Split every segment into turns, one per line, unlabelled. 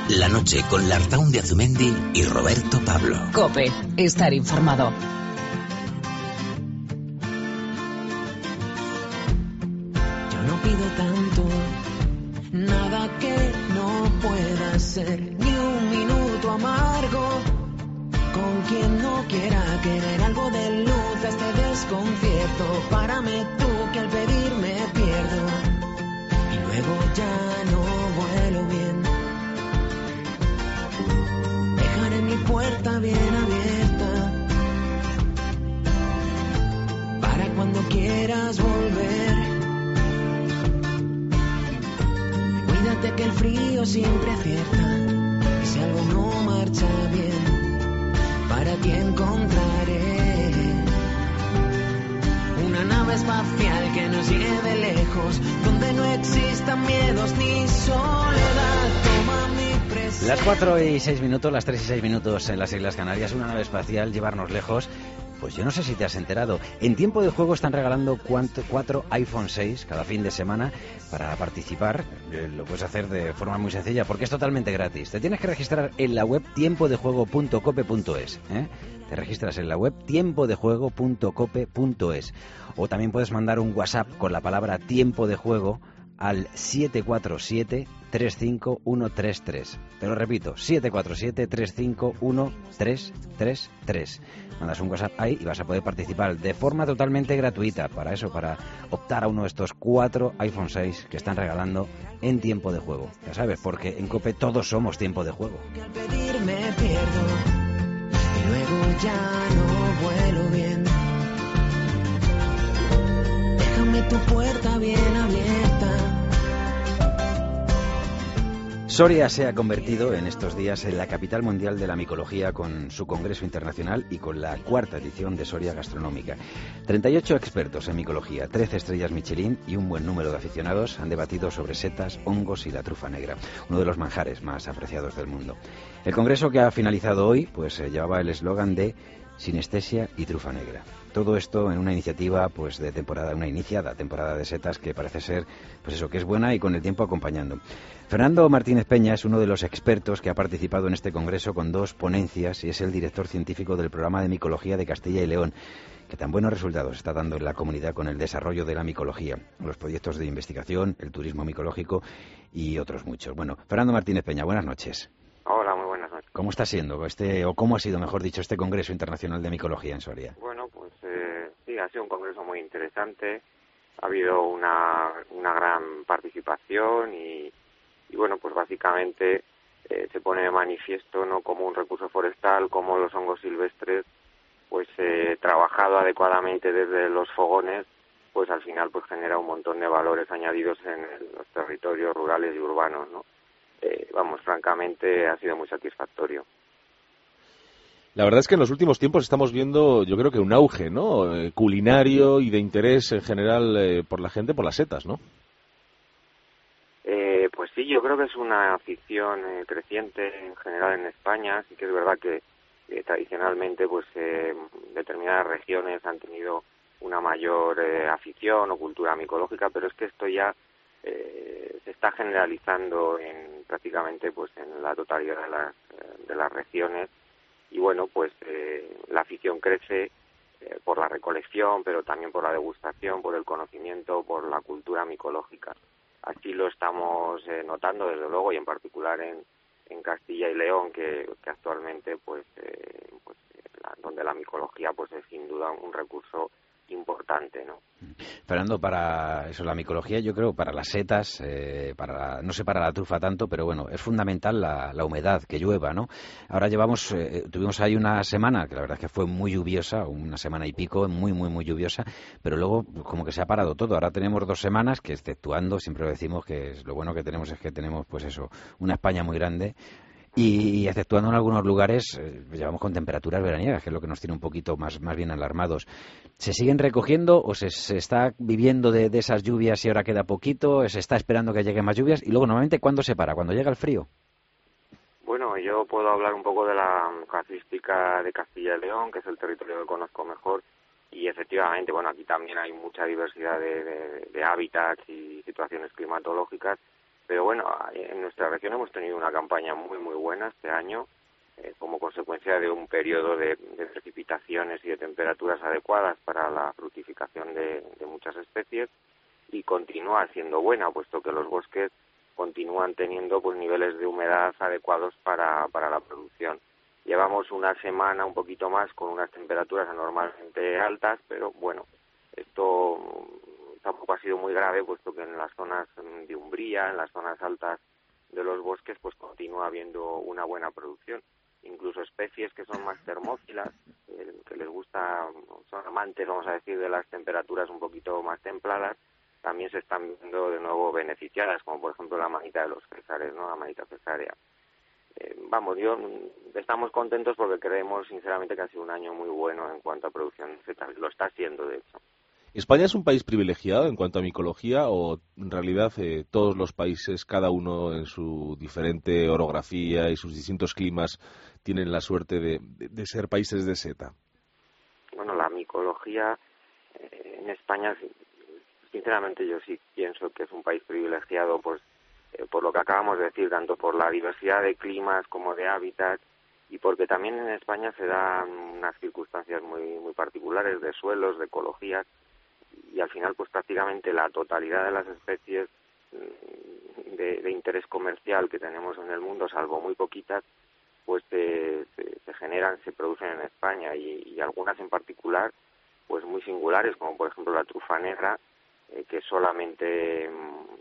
La noche con Lartaun de Azumendi y Roberto Pablo.
COPE. Estar informado.
Yo no pido tanto, nada que no pueda ser, ni un minuto amargo. Con quien no quiera querer algo de luz a este desconcierto. Párame tú que al pedir me pierdo y luego ya no vuelo bien. Dejaré mi puerta bien abierta para cuando quieras volver. Cuídate que el frío siempre acierta y si algo no marcha bien, para ti encontraré una nave espacial que nos lleve lejos, donde no existan miedos ni soledad. Toma mi presente.
Las 4:06, las 3:06 en las Islas Canarias, una nave espacial, llevarnos lejos. Pues yo no sé si te has enterado. En Tiempo de Juego están regalando 4 iPhone 6 cada fin de semana. Para participar lo puedes hacer de forma muy sencilla porque es totalmente gratis. Te tienes que registrar en la web tiempodejuego.cope.es, ¿eh? Te registras en la web tiempodejuego.cope.es. O también puedes mandar un WhatsApp con la palabra Tiempo de Juego al 747-35133. Te lo repito, 747-351-333. Mandas un WhatsApp ahí y vas a poder participar de forma totalmente gratuita. Para eso, para optar a uno de estos 4 iPhone 6 que están regalando en Tiempo de Juego. Ya sabes, porque en COPE todos somos Tiempo de Juego.
Que al pedir me pierdo y luego ya no vuelo bien. Déjame tu puerta bien abierta.
Soria se ha convertido en estos días en la capital mundial de la micología con su congreso internacional y con la 4ª edición de Soria Gastronómica. 38 expertos en micología, 13 estrellas Michelin y un buen número de aficionados han debatido sobre setas, hongos y la trufa negra, uno de los manjares más apreciados del mundo. El congreso que ha finalizado hoy pues llevaba el eslogan de sinestesia y trufa negra. Todo esto en una iniciativa pues de temporada, una iniciada temporada de setas que parece ser pues eso, que es buena y con el tiempo acompañando. Fernando Martínez Peña es uno de los expertos que ha participado en este congreso con 2 ponencias y es el director científico del programa de micología de Castilla y León, que tan buenos resultados está dando en la comunidad con el desarrollo de la micología, los proyectos de investigación, el turismo micológico y otros muchos. Bueno, Fernando Martínez Peña, buenas noches.
Hola, muy buenas noches.
¿Cómo está siendo o cómo ha sido, mejor dicho, este Congreso Internacional de Micología en Soria?
Bueno, pues sí, ha sido un congreso muy interesante. Ha habido una gran participación y bueno, pues básicamente se pone de manifiesto, ¿no?, como un recurso forestal, como los hongos silvestres, pues trabajado adecuadamente desde los fogones, pues al final pues genera un montón de valores añadidos en los territorios rurales y urbanos, ¿no? Francamente ha sido muy satisfactorio.
La verdad es que en los últimos tiempos estamos viendo, yo creo que un auge, ¿no?, culinario y de interés en general por la gente, por las setas, ¿no?
Pues sí, yo creo que es una afición creciente en general en España. Sí que es verdad que tradicionalmente pues determinadas regiones han tenido una mayor afición o cultura micológica, pero es que esto ya se está generalizando en prácticamente pues en la totalidad de las regiones y bueno, pues la afición crece por la recolección, pero también por la degustación, por el conocimiento, por la cultura micológica. Así lo estamos notando desde luego y en particular en Castilla y León, que actualmente donde la micología pues es sin duda un recurso importante, ¿no?
Fernando, para eso, la micología, yo creo, para las setas, no sé para la trufa tanto, pero bueno, es fundamental la humedad, que llueva, ¿no? Ahora tuvimos ahí una semana, que la verdad es que fue muy lluviosa, una semana y pico, muy, muy, muy lluviosa, pero luego como que se ha parado todo. Ahora tenemos 2 semanas que, exceptuando, siempre lo decimos que lo bueno que tenemos es que tenemos, pues eso, una España muy grande. Y exceptuando en algunos lugares, llevamos con temperaturas veraniegas, que es lo que nos tiene un poquito más bien alarmados. ¿Se siguen recogiendo o se está viviendo de esas lluvias y ahora queda poquito? ¿Se está esperando que lleguen más lluvias? Y luego, normalmente, ¿cuándo se para? ¿Cuando llega el frío?
Bueno, yo puedo hablar un poco de la casuística de Castilla y León, que es el territorio que conozco mejor. Y efectivamente, bueno, aquí también hay mucha diversidad de hábitats y situaciones climatológicas. Pero bueno, en nuestra región hemos tenido una campaña muy buena este año, como consecuencia de un periodo de precipitaciones y de temperaturas adecuadas para la fructificación de muchas especies, y continúa siendo buena, puesto que los bosques continúan teniendo pues niveles de humedad adecuados para la producción. Llevamos una semana un poquito más con unas temperaturas anormalmente altas, pero bueno, esto tampoco ha sido muy grave, puesto que en las zonas de umbría, en las zonas altas de los bosques, pues continúa habiendo una buena producción. Incluso especies que son más termófilas, que les gusta, son amantes, vamos a decir, de las temperaturas un poquito más templadas, también se están viendo de nuevo beneficiadas, como por ejemplo la manita de los césares, ¿no? La manita cesárea. Estamos contentos porque creemos sinceramente que ha sido un año muy bueno en cuanto a producción de setas. Lo está haciendo, de hecho.
¿España es un país privilegiado en cuanto a micología o en realidad todos los países, cada uno en su diferente orografía y sus distintos climas, tienen la suerte de ser países de seta?
Bueno, la micología en España, sinceramente yo sí pienso que es un país privilegiado, pues por lo que acabamos de decir, tanto por la diversidad de climas como de hábitats, y porque también en España se dan unas circunstancias muy particulares de suelos, de ecologías, y al final pues prácticamente la totalidad de las especies de interés comercial que tenemos en el mundo, salvo muy poquitas, pues se generan, se producen en España, y algunas en particular pues muy singulares, como por ejemplo la trufa negra, que solamente,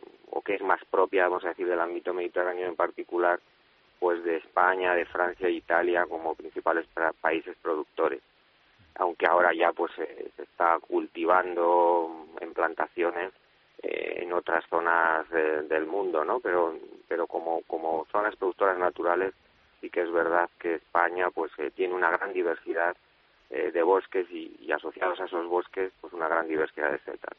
o que es más propia, vamos a decir, del ámbito mediterráneo en particular, pues de España, de Francia e Italia como principales países productores. Aunque ahora ya pues se está cultivando en plantaciones en otras zonas del mundo, ¿no? Pero como zonas productoras naturales, sí que es verdad que España pues tiene una gran diversidad de bosques y asociados a esos bosques pues una gran diversidad de setas.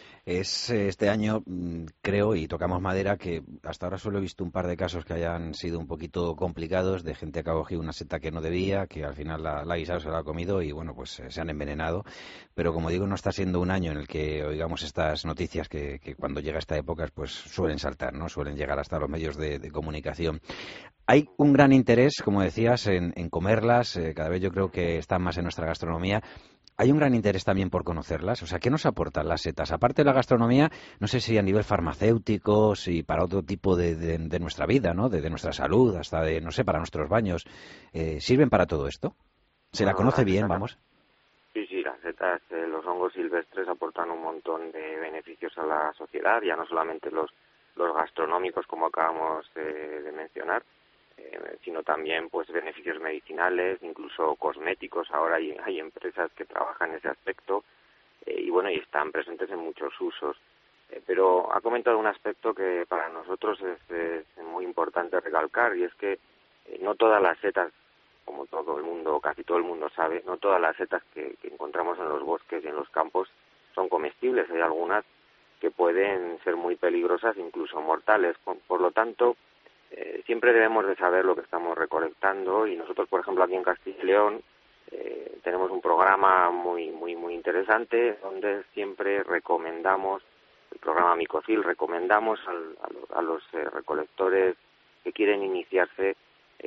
Es este año, creo, y tocamos madera, que hasta ahora solo he visto un par de casos que hayan sido un poquito complicados, de gente que ha cogido una seta que no debía, que al final la ha guisado, se la ha comido y bueno, pues se han envenenado. Pero como digo, no está siendo un año en el que oigamos estas noticias que cuando llega esta época pues suelen saltar, ¿no? Suelen llegar hasta los medios de comunicación. Hay un gran interés, como decías, en comerlas, cada vez yo creo que están más en nuestra gastronomía. Hay un gran interés también por conocerlas. O sea, ¿qué nos aportan las setas? Aparte de la gastronomía, no sé si a nivel farmacéutico, si para otro tipo de nuestra vida, ¿no? De nuestra salud, hasta de, no sé, para nuestros baños. ¿Sirven para todo esto? ¿Se la conoce bien, vamos?
Sí, las setas, los hongos silvestres aportan un montón de beneficios a la sociedad, ya no solamente los gastronómicos, como acabamos de mencionar, sino también pues beneficios medicinales, incluso cosméticos. Ahora hay empresas que trabajan en ese aspecto y bueno, y están presentes en muchos usos. Pero ha comentado un aspecto que para nosotros es muy importante recalcar, y es que no todas las setas, como todo el mundo, casi todo el mundo sabe, no todas las setas que encontramos en los bosques y en los campos son comestibles. Hay algunas que pueden ser muy peligrosas, incluso mortales. Por lo tanto, siempre debemos de saber lo que estamos recolectando, y nosotros, por ejemplo, aquí en Castilla y León tenemos un programa muy interesante donde siempre recomendamos, el programa Micocil, recomendamos a los recolectores que quieren iniciarse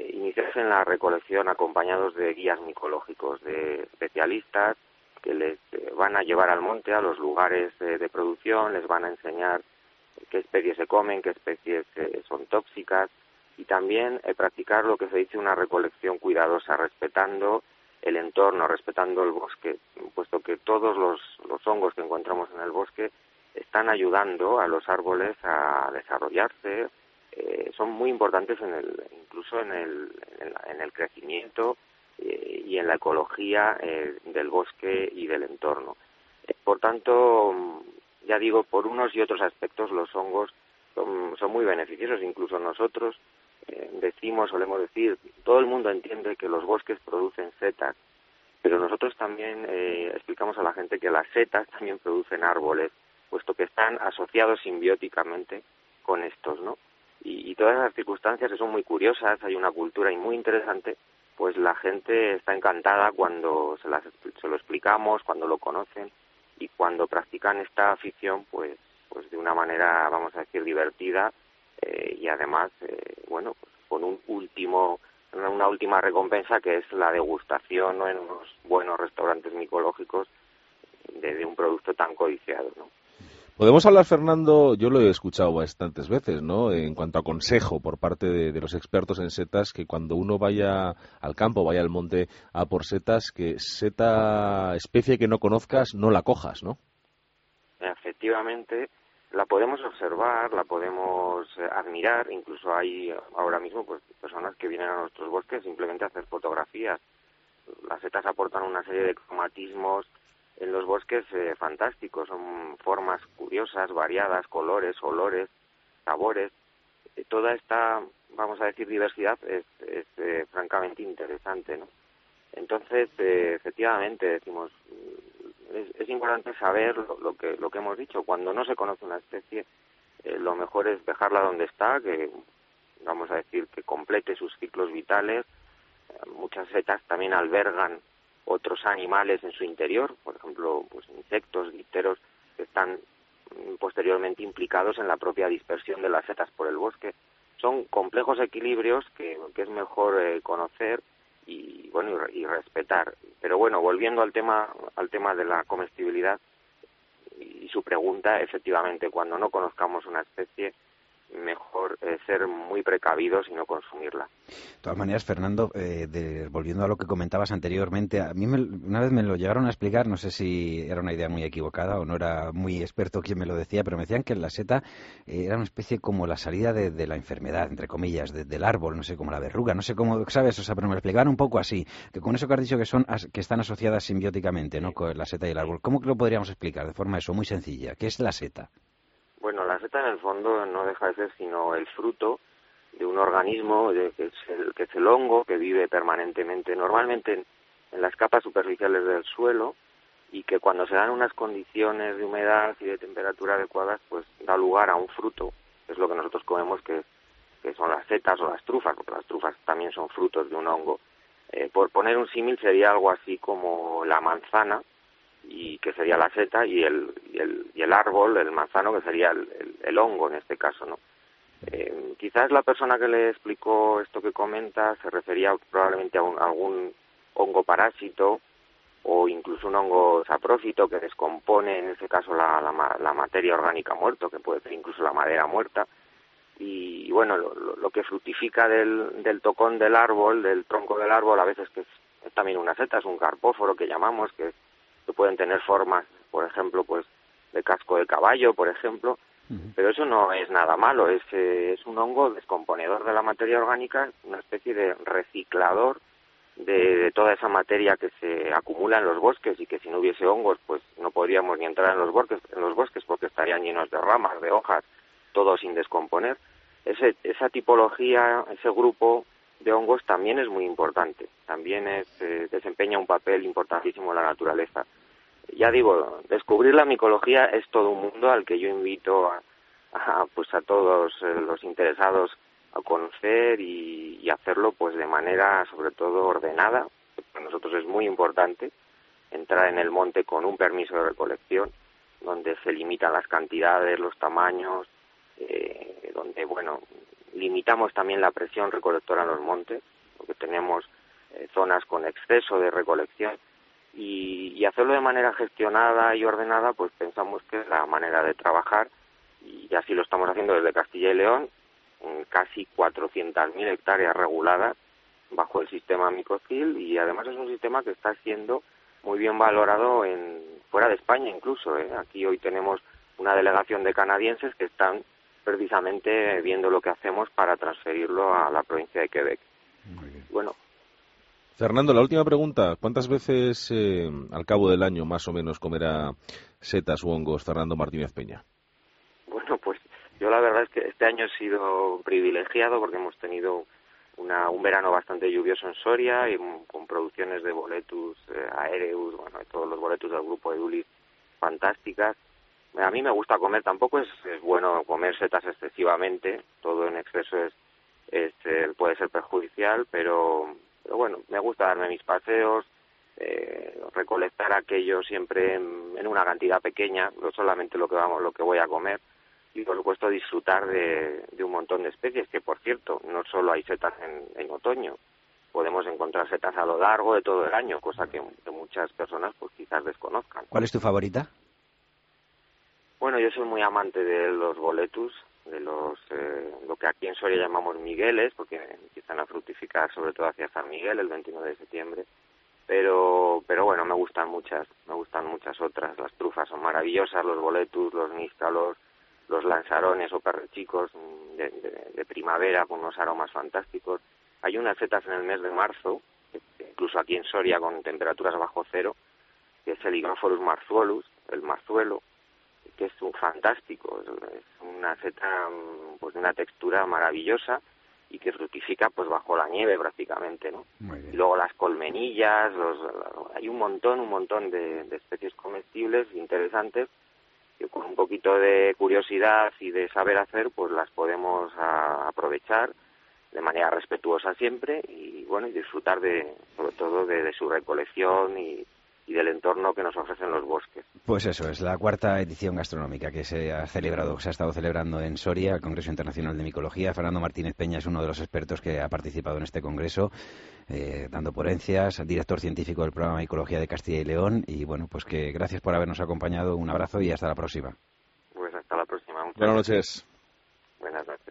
en la recolección acompañados de guías micológicos, de especialistas que les van a llevar al monte, a los lugares de producción, les van a enseñar qué especies se comen, qué especies son tóxicas, y también practicar lo que se dice una recolección cuidadosa, respetando el entorno, respetando el bosque, puesto que todos los hongos que encontramos en el bosque están ayudando a los árboles a desarrollarse, son muy importantes incluso en el crecimiento y en la ecología del bosque y del entorno. Por tanto, ya digo, por unos y otros aspectos los hongos son muy beneficiosos. Incluso nosotros solemos decir, todo el mundo entiende que los bosques producen setas, pero nosotros también explicamos a la gente que las setas también producen árboles, puesto que están asociados simbióticamente con estos, ¿no? Y todas esas circunstancias que son muy curiosas, hay una cultura y muy interesante, pues la gente está encantada cuando se lo explicamos, cuando lo conocen, y cuando practican esta afición, pues de una manera, vamos a decir, divertida, y además, bueno, pues con una última recompensa que es la degustación, ¿no?, en unos buenos restaurantes micológicos de un producto tan codiciado, ¿no?
Podemos hablar, Fernando, yo lo he escuchado bastantes veces, ¿no?, en cuanto a consejo por parte de los expertos en setas, que cuando uno vaya al campo, vaya al monte a por setas, que especie que no conozcas, no la cojas, ¿no?
Efectivamente, la podemos observar, la podemos admirar, incluso hay ahora mismo pues personas que vienen a nuestros bosques simplemente a hacer fotografías. Las setas aportan una serie de cromatismos en los bosques fantásticos, son formas curiosas, variadas, colores, olores, sabores. Toda esta, vamos a decir, diversidad es francamente interesante, ¿no? Entonces, efectivamente, decimos, es importante saber lo que hemos dicho. Cuando no se conoce una especie, lo mejor es dejarla donde está, que vamos a decir que complete sus ciclos vitales. Muchas setas también albergan otros animales en su interior, por ejemplo, pues insectos, dípteros, que están posteriormente implicados en la propia dispersión de las setas por el bosque. Son complejos equilibrios que es mejor conocer y bueno y respetar. Pero bueno, volviendo al tema de la comestibilidad y su pregunta, efectivamente, cuando no conozcamos una especie, mejor ser muy precavidos y no consumirla.
De todas maneras, Fernando, volviendo a lo que comentabas anteriormente, a mí una vez me lo llegaron a explicar, no sé si era una idea muy equivocada o no era muy experto quien me lo decía, pero me decían que la seta era una especie como la salida de la enfermedad, entre comillas, del árbol, no sé, como la verruga, no sé cómo, ¿sabes? O sea, pero me lo explicaban un poco así, que con eso que has dicho que están asociadas simbióticamente, ¿no?, con la seta y el árbol. ¿Cómo que lo podríamos explicar de forma muy sencilla? ¿Qué es la seta?
Bueno, la seta en el fondo no deja de ser sino el fruto de un organismo que es el hongo, que vive permanentemente, normalmente en las capas superficiales del suelo, y que cuando se dan unas condiciones de humedad y de temperatura adecuadas, pues da lugar a un fruto, que es lo que nosotros comemos, que son las setas o las trufas, porque las trufas también son frutos de un hongo. Por poner un símil, sería algo así como la manzana, y que sería la seta, y el árbol, el manzano, que sería el hongo en este caso, ¿no? Quizás la persona que le explicó esto que comenta se refería probablemente a algún hongo parásito o incluso un hongo saprófito que descompone, en este caso, la materia orgánica muerta, que puede ser incluso la madera muerta. Y bueno, lo que fructifica del tocón del árbol, del tronco del árbol, a veces que es también una seta, es un carpóforo que llamamos, que pueden tener formas, por ejemplo, pues de casco de caballo, por ejemplo, pero eso no es nada malo, es un hongo descomponedor de la materia orgánica, una especie de reciclador de toda esa materia que se acumula en los bosques, y que si no hubiese hongos, pues no podríamos ni entrar en los bosques porque estarían llenos de ramas, de hojas, todo sin descomponer. Esa tipología, ese grupo de hongos también es muy importante, también desempeña un papel importantísimo en la naturaleza. Ya digo, descubrir la micología es todo un mundo al que yo invito a todos los interesados a conocer y hacerlo pues de manera sobre todo ordenada. Para nosotros es muy importante entrar en el monte con un permiso de recolección, donde se limitan las cantidades, los tamaños, donde bueno, limitamos también la presión recolectora en los montes, porque tenemos zonas con exceso de recolección, y hacerlo de manera gestionada y ordenada, pues pensamos que es la manera de trabajar, y así lo estamos haciendo desde Castilla y León, casi 400.000 hectáreas reguladas bajo el sistema Micocil, y además es un sistema que está siendo muy bien valorado fuera de España incluso. Aquí hoy tenemos una delegación de canadienses que están precisamente viendo lo que hacemos para transferirlo a la provincia de Quebec.
Muy bien.
Bueno.
Fernando, la última pregunta. ¿Cuántas veces al cabo del año más o menos comerá setas u hongos Fernando Martínez Peña?
Bueno, pues yo la verdad es que este año he sido privilegiado porque hemos tenido un verano bastante lluvioso en Soria, y con producciones de Boletus aéreus, bueno, de todos los Boletus del grupo Edulis fantásticas. A mí me gusta comer, tampoco es bueno comer setas excesivamente, todo en exceso puede ser perjudicial, pero bueno, me gusta darme mis paseos, recolectar aquello siempre en una cantidad pequeña, no solamente lo que voy a comer, y por supuesto disfrutar de un montón de especies, que por cierto, no solo hay setas en otoño, podemos encontrar setas a lo largo de todo el año, cosa que muchas personas pues quizás desconozcan.
¿Cuál es tu favorita?
Bueno, yo soy muy amante de los boletus, de lo que aquí en Soria llamamos migueles, porque empiezan a fructificar sobre todo hacia San Miguel el 29 de septiembre. Pero bueno, me gustan muchas otras. Las trufas son maravillosas, los boletus, los níscalos, los lanzarones o perrechicos de primavera con unos aromas fantásticos. Hay unas setas en el mes de marzo, incluso aquí en Soria con temperaturas bajo cero, que es el Hygrophorus marzuolus, el marzuelo, que es un fantástico, es una seta pues de una textura maravillosa y que fructifica pues bajo la nieve prácticamente, ¿no? Y luego las colmenillas, hay un montón de especies comestibles interesantes que con un poquito de curiosidad y de saber hacer pues las podemos aprovechar de manera respetuosa siempre y bueno, y disfrutar sobre todo de su recolección y del entorno que nos ofrecen los bosques.
Pues eso, es la cuarta edición gastronómica que se ha estado celebrando en Soria, el Congreso Internacional de Micología. Fernando Martínez Peña es uno de los expertos que ha participado en este congreso, dando ponencias, director científico del programa Micología de Castilla y León, y bueno, pues que gracias por habernos acompañado, un abrazo y hasta la próxima.
Pues hasta la próxima.
Buenas noches.
Buenas noches.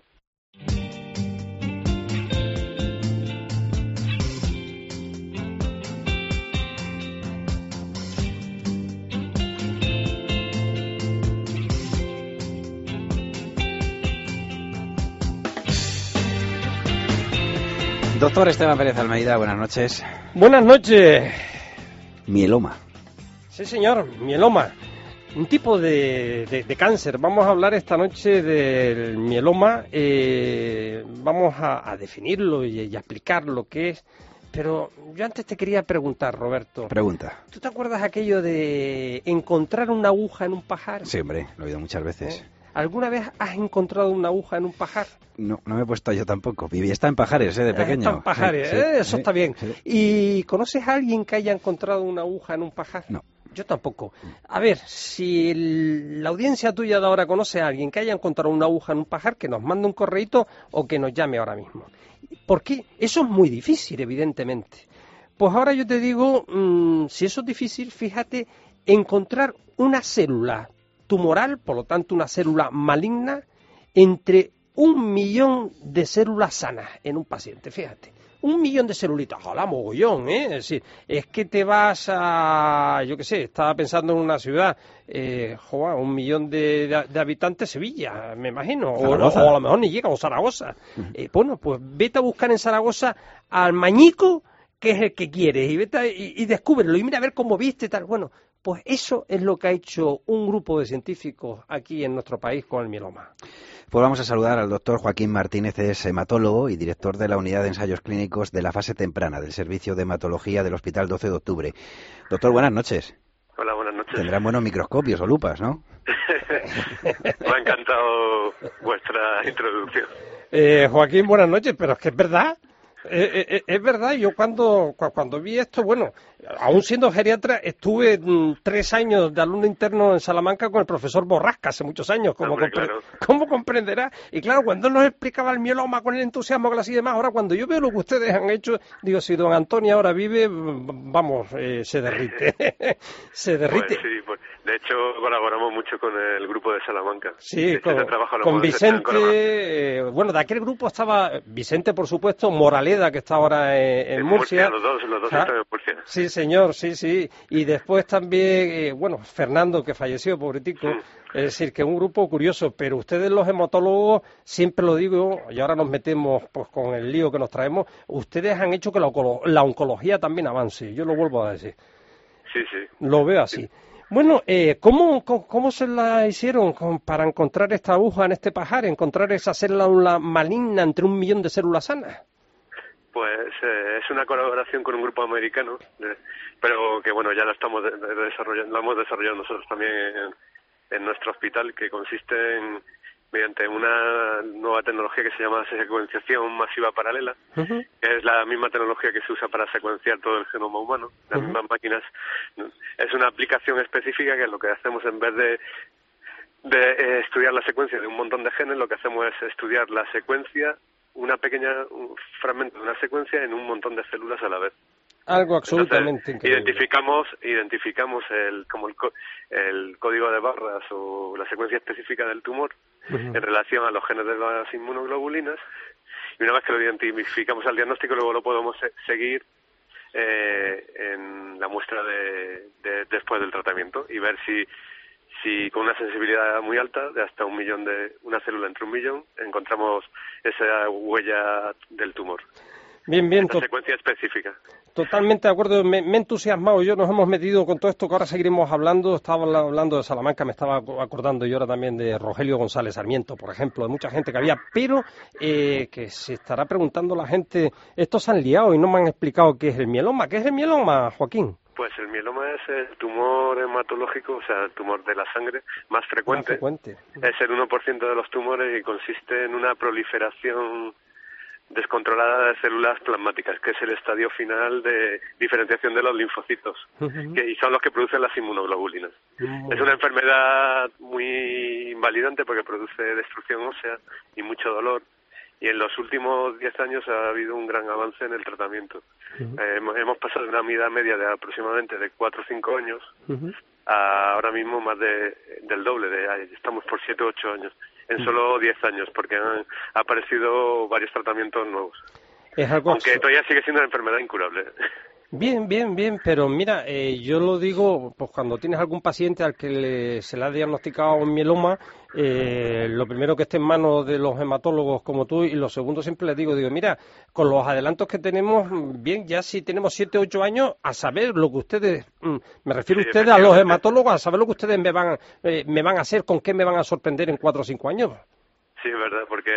Doctor Esteban Pérez Almeida, buenas noches.
Buenas noches.
Mieloma.
Sí, señor, mieloma. Un tipo de cáncer. Vamos a hablar esta noche del mieloma. Vamos a definirlo y a explicar lo que es. Pero yo antes te quería preguntar, Roberto.
Pregunta.
¿Tú te acuerdas aquello de encontrar una aguja en un pajar?
Sí, hombre, lo he oído muchas veces.
¿Alguna vez has encontrado una aguja en un pajar?
No me he puesto yo tampoco. Viví está en Pajares, de pequeño.
Está en Pajares,
sí,
eso
sí,
está bien.
Sí.
¿Y conoces a alguien que haya encontrado una aguja en un pajar?
No.
Yo tampoco. A ver, si la audiencia tuya de ahora conoce a alguien que haya encontrado una aguja en un pajar, que nos mande un correíto o que nos llame ahora mismo. ¿Por qué? Eso es muy difícil, evidentemente. Pues ahora yo te digo, si eso es difícil, fíjate, encontrar una célula tumoral, por lo tanto una célula maligna, entre 1 millón de células sanas en un paciente, fíjate. 1 millón de celulitas, ojalá mogollón, ¿eh? Es decir, es que te vas a, yo qué sé, estaba pensando en una ciudad, 1 millón de habitantes, Sevilla, me imagino, o a lo mejor ni llega, o Zaragoza. Bueno, pues vete a buscar en Zaragoza al mañico, que es el que quieres, y vete y descúbrelo, y mira a ver cómo viste, tal, bueno. Pues eso es lo que ha hecho un grupo de científicos aquí en nuestro país con el mieloma.
Pues vamos a saludar al doctor Joaquín Martínez, es hematólogo y director de la Unidad de Ensayos Clínicos de la fase temprana del Servicio de Hematología del Hospital 12 de Octubre. Doctor, buenas noches.
Hola, buenas noches.
Tendrán buenos microscopios o lupas, ¿no?
Me ha encantado vuestra introducción.
Joaquín, buenas noches, pero es que es verdad. Es verdad, yo cuando vi esto, bueno, aún siendo geriatra, estuve 3 años de alumno interno en Salamanca con el profesor Borrasca, hace muchos años, como comprenderá. Y claro, cuando él nos explicaba el mieloma con el entusiasmo que y demás, ahora cuando yo veo lo que ustedes han hecho, digo, si don Antonio ahora vive, vamos, se derrite. Se derrite.
Pues sí, pues, de hecho colaboramos mucho con el grupo de Salamanca.
Sí, con Vicente, bueno, de aquel grupo estaba Vicente, por supuesto, Moraleda, que está ahora en Murcia.
Los dos están en Murcia.
Sí, señor, sí. Y después también, bueno, Fernando, que falleció, pobretico. Es decir, que es un grupo curioso, pero ustedes los hematólogos, siempre lo digo, y ahora nos metemos pues con el lío que nos traemos, ustedes han hecho que la oncología también avance, yo lo vuelvo a decir.
Sí.
Lo veo así. Bueno, ¿cómo se la hicieron para encontrar esta aguja en este pajar, encontrar esa célula maligna entre 1 millón de células sanas?
Pues es una colaboración con un grupo americano, pero que bueno, ya la estamos desarrollando, la hemos desarrollado nosotros también en nuestro hospital, que consiste mediante una nueva tecnología que se llama secuenciación masiva paralela, que es la misma tecnología que se usa para secuenciar todo el genoma humano, las mismas máquinas. Es una aplicación específica que lo que hacemos en vez de de estudiar la secuencia de un montón de genes, lo que hacemos es estudiar la secuencia, un fragmento de una secuencia en un montón de células a la vez.
Algo absolutamente increíble.
Identificamos el código de barras o la secuencia específica del tumor en relación a los genes de las inmunoglobulinas, y una vez que lo identificamos al diagnóstico, luego lo podemos seguir en la muestra después del tratamiento y ver si con una sensibilidad muy alta, de hasta una célula entre 1 millón, encontramos esa huella del tumor.
Bien,
esa secuencia específica.
Totalmente de acuerdo. Me he entusiasmado. Nos hemos metido con todo esto que ahora seguiremos hablando. Estaba hablando de Salamanca, me estaba acordando yo ahora también de Rogelio González Sarmiento, por ejemplo, de mucha gente que había, pero que se estará preguntando la gente, estos se han liado y no me han explicado qué es el mieloma. ¿Qué es el mieloma, Joaquín?
Pues el mieloma es el tumor hematológico, o sea, el tumor de la sangre más frecuente. Es el 1% de los tumores y consiste en una proliferación descontrolada de células plasmáticas, que es el estadio final de diferenciación de los linfocitos, y son los que producen las inmunoglobulinas. Es una enfermedad muy invalidante porque produce destrucción ósea y mucho dolor, y en los últimos 10 años ha habido un gran avance en el tratamiento. Hemos pasado de una vida media de aproximadamente de 4 o 5 años a ahora mismo más del doble, estamos por 7 o 8 años. En solo 10 años, porque han aparecido varios tratamientos nuevos. Aunque todavía sigue siendo una enfermedad incurable.
Bien, pero mira, yo lo digo, pues cuando tienes algún paciente al que se le ha diagnosticado un mieloma, lo primero que esté en manos de los hematólogos como tú, y lo segundo siempre les digo, mira, con los adelantos que tenemos, bien, ya si tenemos 7 o 8 años, a saber lo que ustedes, me refiero a ustedes, a los hematólogos, a saber lo que ustedes me van a hacer, con qué me van a sorprender en 4 o 5 años.
Sí, es verdad, porque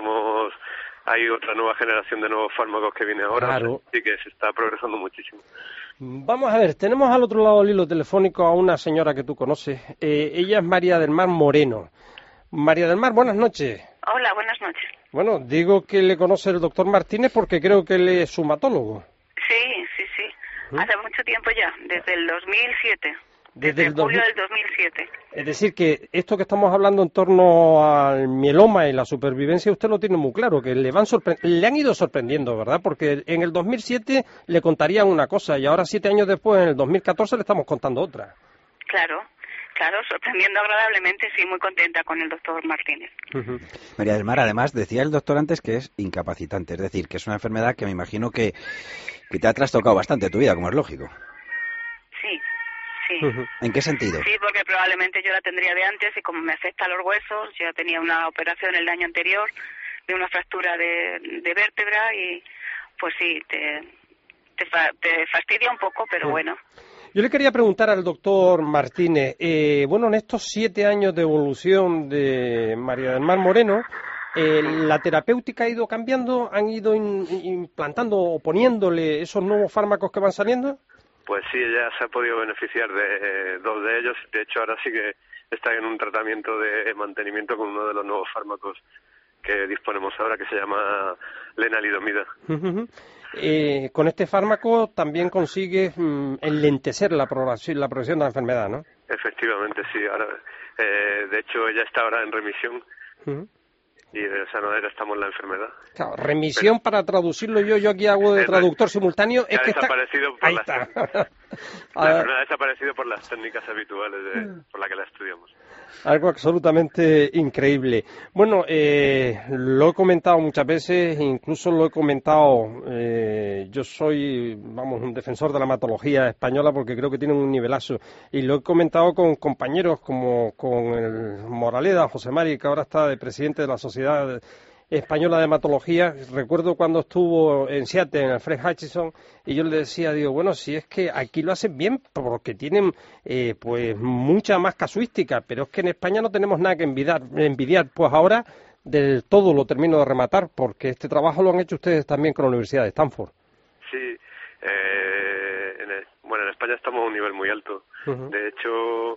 hay otra nueva generación de nuevos fármacos que viene ahora,
claro.
Y que se está progresando muchísimo.
Vamos a ver, tenemos al otro lado del hilo telefónico a una señora que tú conoces. Ella es María del Mar Moreno. María del Mar, buenas noches.
Hola, buenas noches.
Bueno, digo que le conoce el doctor Martínez porque creo que él es sumatólogo.
Sí. Hace mucho tiempo ya, desde el 2007. Desde julio del 2007.
Es decir, que esto que estamos hablando en torno al mieloma y la supervivencia, usted lo tiene muy claro, que le han ido sorprendiendo, ¿verdad? Porque en el 2007 le contarían una cosa y ahora 7 años después, en el 2014, le estamos contando otra.
Claro, sorprendiendo agradablemente, sí, muy contenta con el doctor Martínez.
María del Mar, además, decía el doctor antes que es incapacitante, es decir, que es una enfermedad que me imagino que te ha trastocado bastante tu vida, como es lógico.
Sí.
¿En qué sentido?
Sí, porque probablemente yo la tendría de antes y como me afecta a los huesos, yo tenía una operación el año anterior de una fractura de vértebra y pues sí, te fastidia un poco, pero bueno.
Yo le quería preguntar al doctor Martínez, en estos 7 años de evolución de María del Mar Moreno, ¿la terapéutica ha ido cambiando? ¿Han ido implantando o poniéndole esos nuevos fármacos que van saliendo?
Pues sí, ella se ha podido beneficiar de 2 de ellos. De hecho, ahora sí que está en un tratamiento de mantenimiento con uno de los nuevos fármacos que disponemos ahora, que se llama lenalidomida.
Con este fármaco también consigue enlentecer la progresión de la enfermedad, ¿no?
Efectivamente, sí. Ahora, de hecho, ella está ahora en remisión. Y de esa manera estamos en la enfermedad.
Claro, remisión, para traducirlo yo aquí hago de traductor simultáneo, es que
desaparecido
ahí está.
La enfermedad ha desaparecido por las técnicas habituales por las que la estudiamos.
Algo absolutamente increíble. Bueno, lo he comentado muchas veces, incluso lo he comentado, yo soy, un defensor de la hematología española porque creo que tiene un nivelazo, y lo he comentado con compañeros como con el Moraleda, José Mari, que ahora está de presidente de la Sociedad Española de Hematología. Recuerdo cuando estuvo en Seattle, en el Fred Hutchinson, y yo le decía, si es que aquí lo hacen bien porque tienen pues mucha más casuística, pero es que en España no tenemos nada que envidiar. Pues ahora del todo lo termino de rematar, porque este trabajo lo han hecho ustedes también con la Universidad de Stanford.
Sí, en España estamos a un nivel muy alto. De hecho,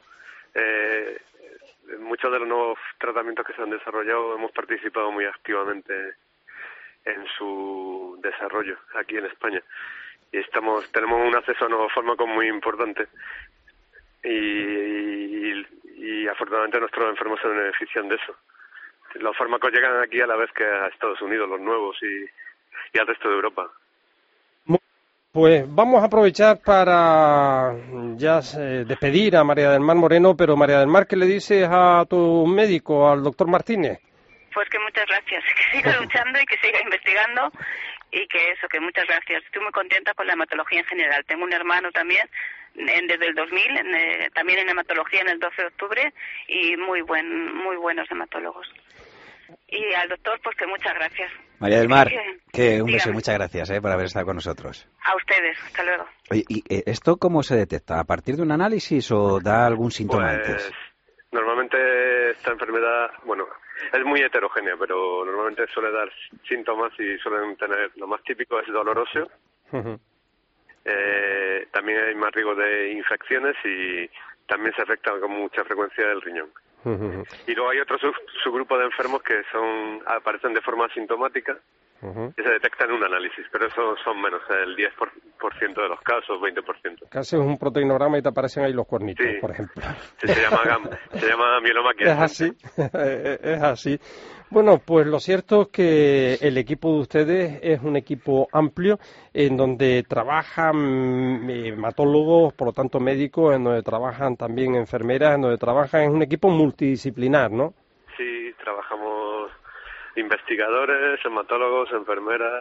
muchos de los nuevos tratamientos que se han desarrollado hemos participado muy activamente en su desarrollo aquí en España, y tenemos un acceso a nuevos fármacos muy importante, y y afortunadamente nuestros enfermos se benefician de eso. Los fármacos llegan aquí a la vez que a Estados Unidos, los nuevos, y al resto de Europa.
Pues vamos a aprovechar para ya despedir a María del Mar Moreno, pero María del Mar, ¿qué le dices a tu médico, al doctor Martínez?
Pues que muchas gracias, que siga luchando y que siga investigando y que muchas gracias. Estoy muy contenta con la hematología en general. Tengo un hermano también desde el 2000, también en hematología en el 12 de octubre y muy buenos hematólogos. Y al doctor, pues que muchas gracias.
María del Mar, que un beso y
Dígame.
muchas gracias por haber estado con nosotros.
A ustedes, hasta luego.
Oye, ¿y esto cómo se detecta? ¿A partir de un análisis o da algún síntoma antes?
Normalmente esta enfermedad, bueno, es muy heterogénea, pero normalmente suele dar síntomas y suelen tener, lo más típico es dolor óseo.
Uh-huh.
También hay más riesgo de infecciones y también se afecta con mucha frecuencia el riñón.
Uh-huh.
Y luego hay otro subgrupo de enfermos que aparecen de forma asintomática, que se detectan en un análisis, pero eso son menos, el 10% de los casos, 20%.
Que haces un proteinograma y te aparecen ahí los cuernitos,
Sí.
por ejemplo.
Sí, se llama mieloma
Es
quiescente.
así, es así. Bueno, pues lo cierto es que el equipo de ustedes es un equipo amplio en donde trabajan hematólogos, por lo tanto médicos, en donde trabajan también enfermeras, en donde trabajan, es un equipo multidisciplinar, ¿no?
Sí, trabajamos investigadores, hematólogos, enfermeras,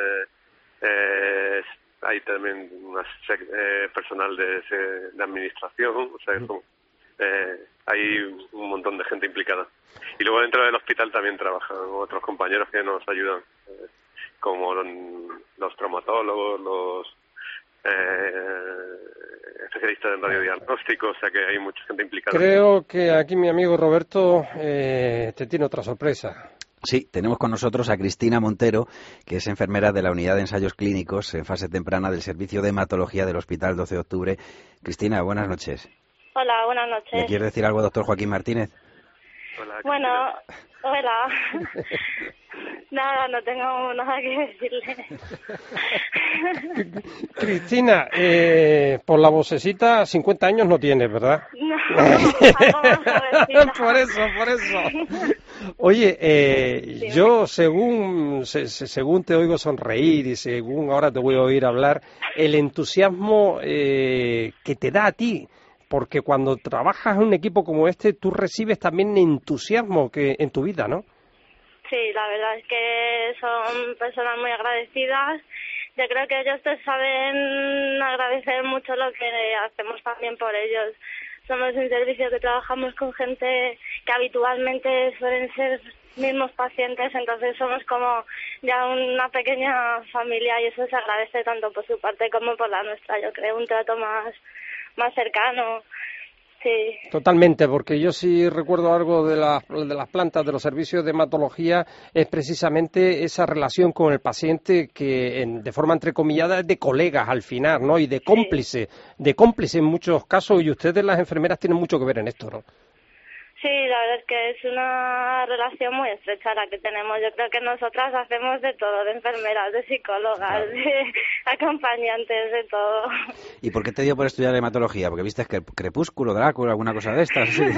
hay también personal de administración, o sea, hay un montón de gente implicada. Y luego dentro del hospital también trabajan otros compañeros que nos ayudan, como los traumatólogos, los especialistas en radiodiagnóstico, o sea que hay mucha gente implicada.
Creo que aquí mi amigo Roberto te tiene otra sorpresa.
Sí, tenemos con nosotros a Cristina Montero, que es enfermera de la Unidad de Ensayos Clínicos en fase temprana del Servicio de Hematología del Hospital 12 de Octubre. Cristina, buenas noches.
Hola, buenas noches.
¿Le quiere decir algo, doctor Joaquín Martínez?
Hola,
bueno, hola. Nada, no tengo nada que decirle.
Cristina, por la vocecita, 50 años no tienes, ¿verdad?
No, algo más jovencita.
Por eso. Oye, yo según te oigo sonreír y según ahora te voy a oír hablar, el entusiasmo que te da a ti, porque cuando trabajas en un equipo como este, tú recibes también entusiasmo que en tu vida, ¿no?
Sí, la verdad es que son personas muy agradecidas. Yo creo que ellos te saben agradecer mucho lo que hacemos también por ellos. Somos un servicio que trabajamos con gente que habitualmente suelen ser mismos pacientes, entonces somos como ya una pequeña familia y eso se agradece tanto por su parte como por la nuestra. Yo creo un trato más cercano. Sí.
Totalmente, porque yo sí recuerdo algo de las plantas, de los servicios de hematología, es precisamente esa relación con el paciente que de forma entrecomillada es de colegas al final, ¿no? Y de cómplice en muchos casos, y ustedes las enfermeras tienen mucho que ver en esto, ¿no?
Sí, la verdad es que es una relación muy estrecha la que tenemos. Yo creo que nosotras hacemos de todo, de enfermeras, de psicólogas, de acompañantes, de todo.
¿Y por qué te dio por estudiar hematología? Porque viste que Crepúsculo, Drácula, alguna cosa de estas. ¿Sí?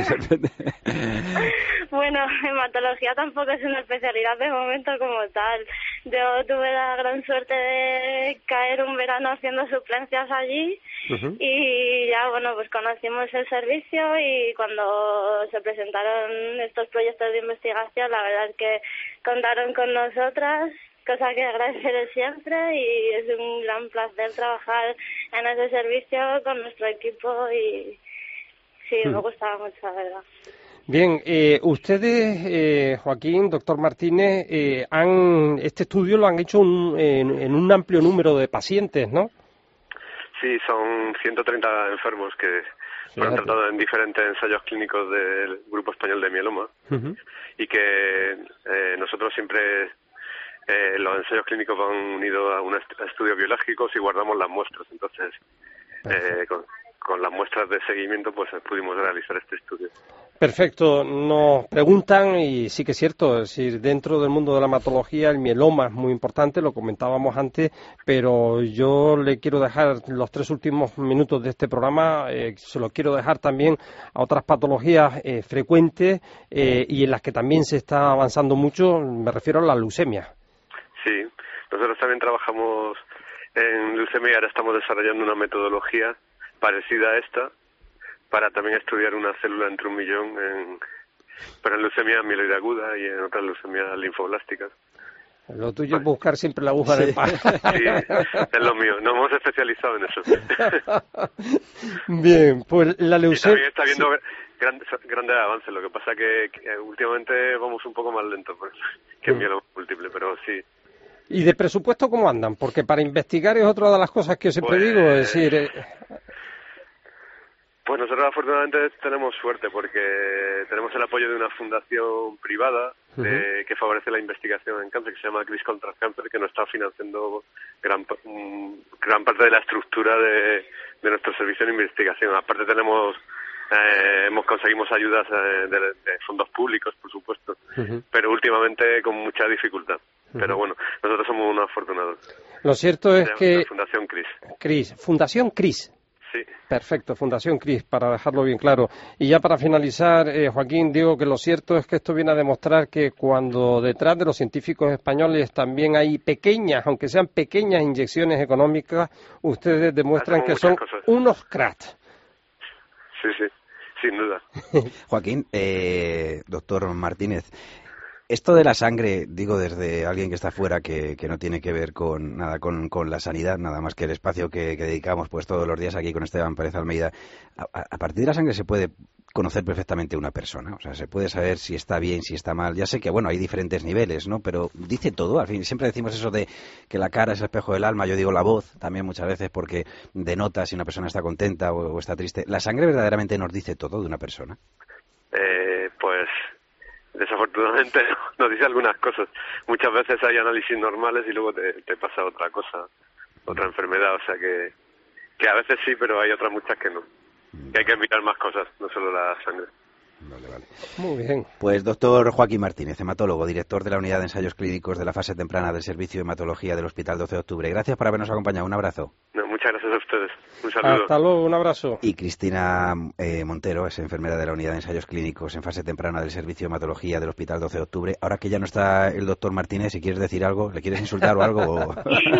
Bueno, hematología tampoco es una especialidad de momento como tal. Yo tuve la gran suerte de caer un verano haciendo suplencias allí y ya, bueno, pues conocimos el servicio y cuando se presentaron estos proyectos de investigación, la verdad es que contaron con nosotras, cosa que agradeceré siempre y es un gran placer trabajar en ese servicio con nuestro equipo y sí, me gustaba mucho, la verdad.
Bien, ustedes, Joaquín, doctor Martínez, este estudio lo han hecho en un amplio número de pacientes, ¿no?
Sí, son 130 enfermos que fueron tratados en diferentes ensayos clínicos del Grupo Español de Mieloma y que nosotros siempre los ensayos clínicos van unidos a un estudios biológicos y guardamos las muestras. Entonces, con las muestras de seguimiento pues pudimos realizar este estudio.
Perfecto, nos preguntan, y sí que es cierto, es decir, dentro del mundo de la hematología el mieloma es muy importante, lo comentábamos antes, pero yo le quiero dejar los 3 últimos minutos de este programa, se lo quiero dejar también a otras patologías frecuentes y en las que también se está avanzando mucho, me refiero a la leucemia.
Sí, nosotros también trabajamos en leucemia, ahora estamos desarrollando una metodología parecida a esta, para también estudiar una célula entre 1 millón pero en leucemia amiloide aguda y en otras leucemias linfoblásticas.
Lo tuyo es buscar siempre la aguja del pajar.
Sí, es lo mío. Nos hemos especializado en eso.
Bien, pues la leucemia...
Y también está viendo grandes avances. Lo que pasa que últimamente vamos un poco más lentos que en mieloma múltiple, pero sí.
¿Y de presupuesto cómo andan? Porque para investigar es otra de las cosas que yo siempre digo, es decir...
Pues nosotros afortunadamente tenemos suerte porque tenemos el apoyo de una fundación privada que favorece la investigación en cáncer, que se llama CRIS contra Cáncer, que nos está financiando gran parte de la estructura de nuestro servicio de investigación. Aparte conseguimos ayudas de fondos públicos, por supuesto, pero últimamente con mucha dificultad. Pero bueno, nosotros somos unos afortunados.
Lo cierto es que...
La Fundación CRIS.
Fundación CRIS.
Sí.
Perfecto, Fundación CRIS, para dejarlo bien claro. Y ya para finalizar, Joaquín, digo que lo cierto es que esto viene a demostrar que cuando detrás de los científicos españoles también hay pequeñas, aunque sean pequeñas inyecciones económicas, ustedes demuestran que son unos cracks.
Sí, sin duda.
Joaquín, doctor Martínez, esto de la sangre, digo desde alguien que está fuera, que no tiene que ver con nada con la sanidad, nada más que el espacio que dedicamos pues todos los días aquí con Esteban Pérez Almeida, a partir de la sangre se puede conocer perfectamente una persona, o sea, se puede saber si está bien, si está mal. Ya sé que, bueno, hay diferentes niveles, ¿no? Pero dice todo, al fin, siempre decimos eso de que la cara es el espejo del alma, yo digo la voz también muchas veces porque denota si una persona está contenta o está triste. ¿La sangre verdaderamente nos dice todo de una persona?
Pues... desafortunadamente nos dice algunas cosas. Muchas veces hay análisis normales y luego te pasa otra cosa, otra enfermedad, o sea que a veces sí, pero hay otras muchas que no. Que hay que mirar más cosas, no solo la sangre.
Vale.
Muy bien.
Pues doctor Joaquín Martínez, hematólogo, director de la Unidad de Ensayos Clínicos de la fase temprana del Servicio de Hematología del Hospital 12 de Octubre. Gracias por habernos acompañado. Un abrazo.
No, muchas gracias a ustedes. Un saludo.
Hasta luego, un abrazo.
Y Cristina Montero es enfermera de la Unidad de Ensayos Clínicos en fase temprana del Servicio de Hematología del Hospital 12 de Octubre. Ahora que ya no está el doctor Martínez, si quieres decir algo, ¿le quieres insultar o algo? O...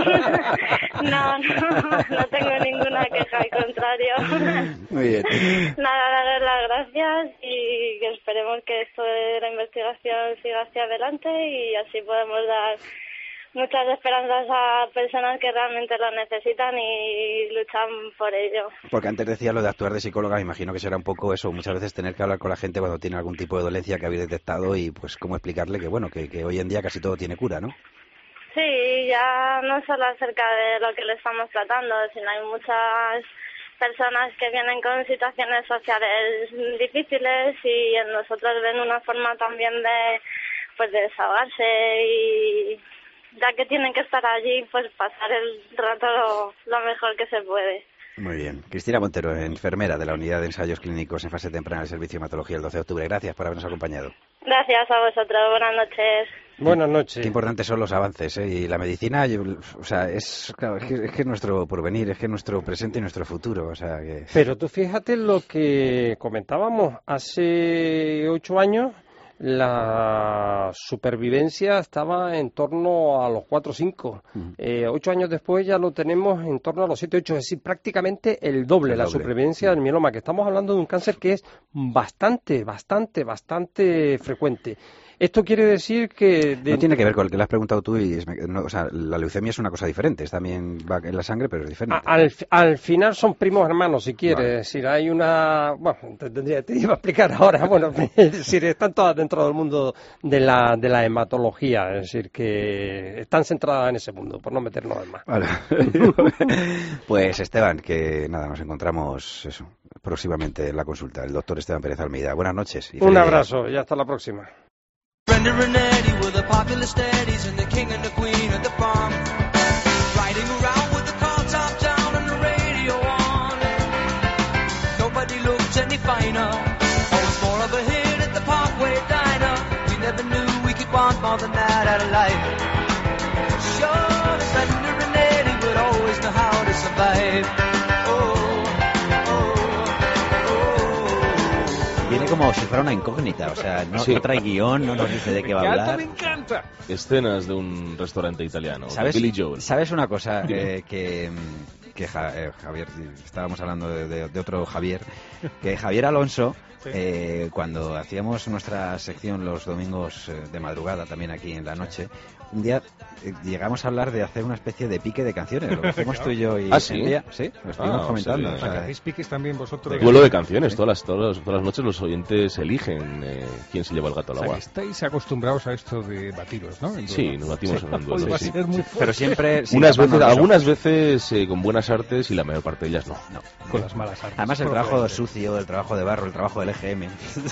No tengo ninguna queja, al contrario.
Muy bien.
Nada, darles las gracias y que esperemos que esto de la investigación siga hacia adelante y así podemos dar muchas esperanzas a personas que realmente lo necesitan y luchan por ello.
Porque antes decía lo de actuar de psicóloga, me imagino que será un poco eso, muchas veces tener que hablar con la gente cuando tiene algún tipo de dolencia que habéis detectado y pues cómo explicarle que bueno, que hoy en día casi todo tiene cura, ¿no?
Sí, ya no solo acerca de lo que le estamos tratando, sino hay muchas personas que vienen con situaciones sociales difíciles y en nosotros ven una forma también de desahogarse y ya que tienen que estar allí, pues pasar el rato lo mejor que se puede.
Muy bien. Cristina Montero, enfermera de la Unidad de Ensayos Clínicos en fase temprana del Servicio de Hematología el 12 de octubre. Gracias por habernos acompañado.
Gracias a vosotros. Buenas noches.
Buenas noches.
Qué importantes son los avances, ¿eh? Y la medicina, o sea, es que nuestro porvenir, es que nuestro presente y nuestro futuro, o sea que...
Pero tú fíjate lo que comentábamos hace 8 años. La supervivencia estaba en torno a los 4 o 5. 8 años después ya lo tenemos en torno a los 7 o 8, es decir, prácticamente el doble. La supervivencia del mieloma, que estamos hablando de un cáncer que es bastante frecuente. Esto quiere decir que...
No tiene que ver con el que le has preguntado tú, o sea, la leucemia es una cosa diferente, también va en la sangre, pero es diferente.
Al final son primos hermanos, si quieres. Vale. Es decir, hay una... Bueno, te iba a explicar ahora, bueno, es decir, están todas dentro del mundo de la hematología, es decir, que están centradas en ese mundo, por no meternos en más.
Vale. Pues Esteban, que nada, nos encontramos eso próximamente en la consulta, el doctor Esteban Pérez Almeida. Buenas noches.
Un abrazo y hasta la próxima.
Brendan Renetti were the popular steadies and the king and the queen of the farm. Riding around with the car top down and the radio on. Nobody looked any finer. Always more of a hit. more than that out of life. Sure, the thunder and Eddie would always know how to survive.
Viene como si fuera una incógnita, o sea, no trae guión, no nos dice de qué va a hablar.
¡Me encanta! Escenas de un restaurante italiano,
¿sabes?
Billy Joel.
¿Sabes una cosa? Que Javier, estábamos hablando de otro Javier, que Javier Alonso, cuando hacíamos nuestra sección los domingos de madrugada, también aquí en la noche, un día llegamos a hablar de hacer una especie de pique de canciones, lo que hacemos tú y yo y
¿sí?
Sí, lo estuvimos comentando.
O sea, que hacéis piques también vosotros.
Duelo de canciones, todas las noches los oyentes eligen quién se lleva el gato al agua.
O sea, que estáis acostumbrados a esto de batiros, ¿no?
Sí, nos batimos en un duelo.
Va a ser muy fuerte.
Pero siempre...
algunas veces con buenas artes y la mayor parte de ellas no.
Con las malas artes.
Además el trabajo sucio, el trabajo de barro, el trabajo del EGM.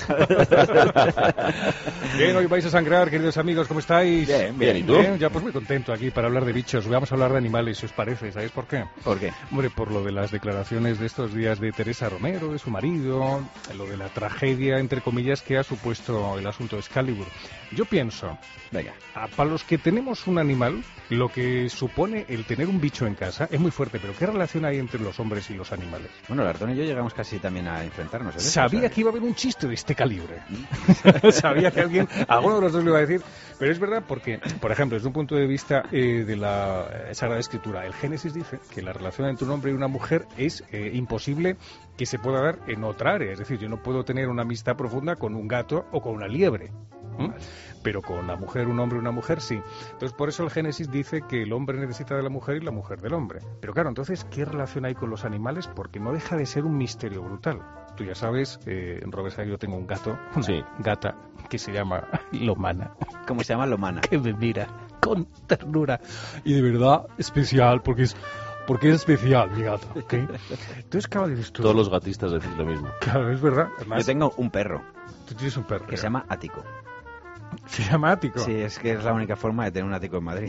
Bien, hoy vais a sangrar, queridos amigos, ¿cómo estáis?
Bien, ¿y tú?
Bien, ya pues muy contento aquí para hablar de bichos. Vamos a hablar de animales, si os parece. ¿Sabéis por qué?
¿Por qué?
Hombre, por lo de las declaraciones de estos días de Teresa Romero, de su marido, lo de la tragedia, entre comillas, que ha supuesto el asunto de Excalibur. Yo pienso,
venga,
para los que tenemos un animal, lo que supone el tener un bicho en casa es muy fuerte, pero ¿qué relación hay entre los hombres y los animales?
Bueno, Lartón y yo llegamos casi también a enfrentarnos.
Sabía que iba a haber un chiste de este calibre. Sabía que alguno de los dos lo iba a decir, pero es verdad porque, por ejemplo, desde un punto de vista de la Sagrada Escritura, el Génesis dice que la relación entre un hombre y una mujer es imposible que se pueda dar en otra área. Es decir, yo no puedo tener una amistad profunda con un gato o con una liebre. Pero con la mujer, un hombre y una mujer, sí. Entonces, por eso el Génesis dice que el hombre necesita de la mujer y la mujer del hombre. Pero claro, entonces, ¿qué relación hay con los animales? Porque no deja de ser un misterio brutal. Tú ya sabes, Robert, yo tengo un gato, una gata, que se llama Lomana.
¿Cómo se llama Lomana?
Que me mira con ternura. Y de verdad, especial, porque es especial, mi gato, ¿okay? Entonces, claro, dices tú...
Todos los gatistas decís lo mismo.
Claro, es verdad. Además,
yo tengo un perro.
Tú tienes un perro.
Que se llama Ático.
¿Se llama Ático?
Sí, es que es la única forma de tener un ático en Madrid.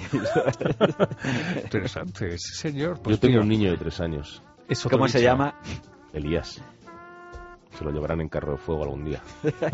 Interesante, sí, señor. Pues,
yo tengo un niño de 3 años.
¿Cómo se llama?
Elías. Se lo llevarán en carro de fuego algún día.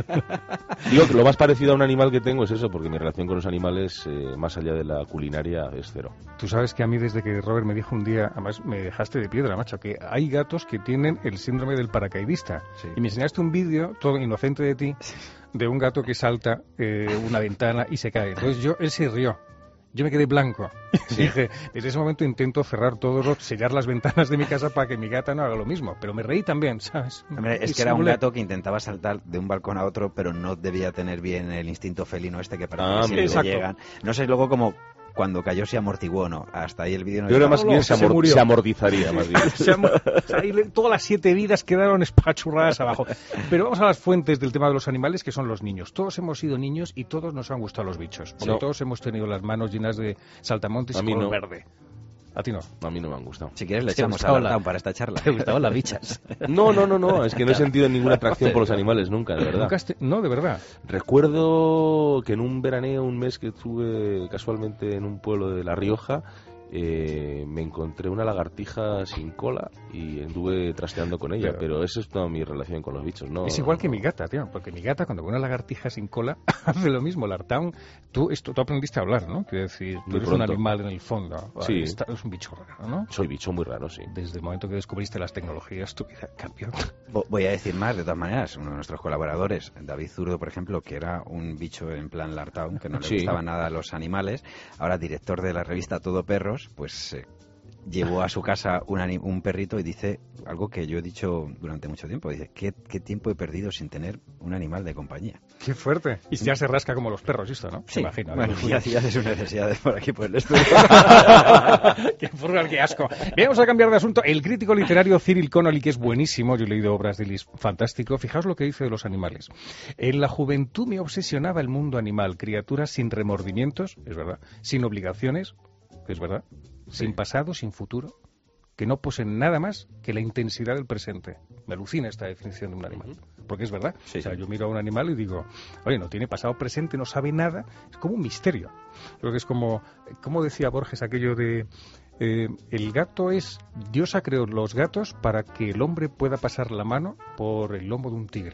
Digo que lo más parecido a un animal que tengo es eso, porque mi relación con los animales, más allá de la culinaria, es cero.
Tú sabes que a mí, desde que Robert me dijo un día, además me dejaste de piedra, macho, que hay gatos que tienen el síndrome del paracaidista. Sí. Y me enseñaste un vídeo, todo inocente de ti, de un gato que salta una ventana y se cae. Entonces él se rió. Yo me quedé blanco. Sí. Dije, desde ese momento intento cerrar sellar las ventanas de mi casa para que mi gata no haga lo mismo. Pero me reí también, ¿sabes?
Hombre, es que era un gato que intentaba saltar de un balcón a otro, pero no debía tener bien el instinto felino este que parece que siempre llegan. No sé luego cómo... Cuando cayó se amortiguó o no. Hasta ahí el vídeo no...
Yo creo más bien se amortizaría, más bien.
Todas las 7 vidas quedaron espachurradas abajo. Pero vamos a las fuentes del tema de los animales, que son los niños. Todos hemos sido niños y todos nos han gustado los bichos. Porque todos hemos tenido las manos llenas de saltamontes y color verde. A ti no.
A mí no me han gustado.
Si quieres le echamos a Lartón para esta charla.
¿Te gustaban las bichas?
No. Es que no he sentido ninguna atracción por los animales nunca, de verdad.
No, de verdad.
Recuerdo que en un veraneo, un mes que estuve casualmente en un pueblo de La Rioja, me encontré una lagartija sin cola y anduve trasteando con ella, pero esa es toda mi relación con los bichos, ¿no?
Es igual que mi gata, tío, porque mi gata cuando ve una lagartija sin cola hace lo mismo. Lartón, tú aprendiste a hablar, ¿no? Quiero decir, tú eres un animal en el fondo.
Sí.
Es un bicho raro, ¿no?
Soy bicho muy raro, sí.
Desde el momento que descubriste las tecnologías, tu vida cambió.
Voy a decir más, de todas maneras. Uno de nuestros colaboradores, David Zurdo, por ejemplo, que era un bicho en plan Lartón, que no le gustaba nada a los animales, ahora director de la revista Todo Perros, pues... llevó a su casa un perrito y dice algo que yo he dicho durante mucho tiempo. Dice, ¿qué tiempo he perdido sin tener un animal de compañía?
¡Qué fuerte! Y ya se rasca como los perros, esto, ¿no?
Sí,
imagino.
Bueno, y hace sus necesidades por aquí, por el estudio.
¡Qué furgal, qué asco! Vamos a cambiar de asunto. El crítico literario Cyril Connolly, que es buenísimo, yo he leído obras de él, es fantástico. Fijaos lo que dice de los animales. En la juventud me obsesionaba el mundo animal, criaturas sin remordimientos, es verdad, sin obligaciones, es verdad, sin pasado, sin futuro, que no poseen nada más que la intensidad del presente. Me alucina esta definición de un animal, porque es verdad. O sea, yo miro a un animal y digo, oye, no tiene pasado, presente, no sabe nada, es como un misterio. Creo que es como decía Borges, aquello de... el gato es... Dios ha creado los gatos para que el hombre pueda pasar la mano por el lomo de un tigre.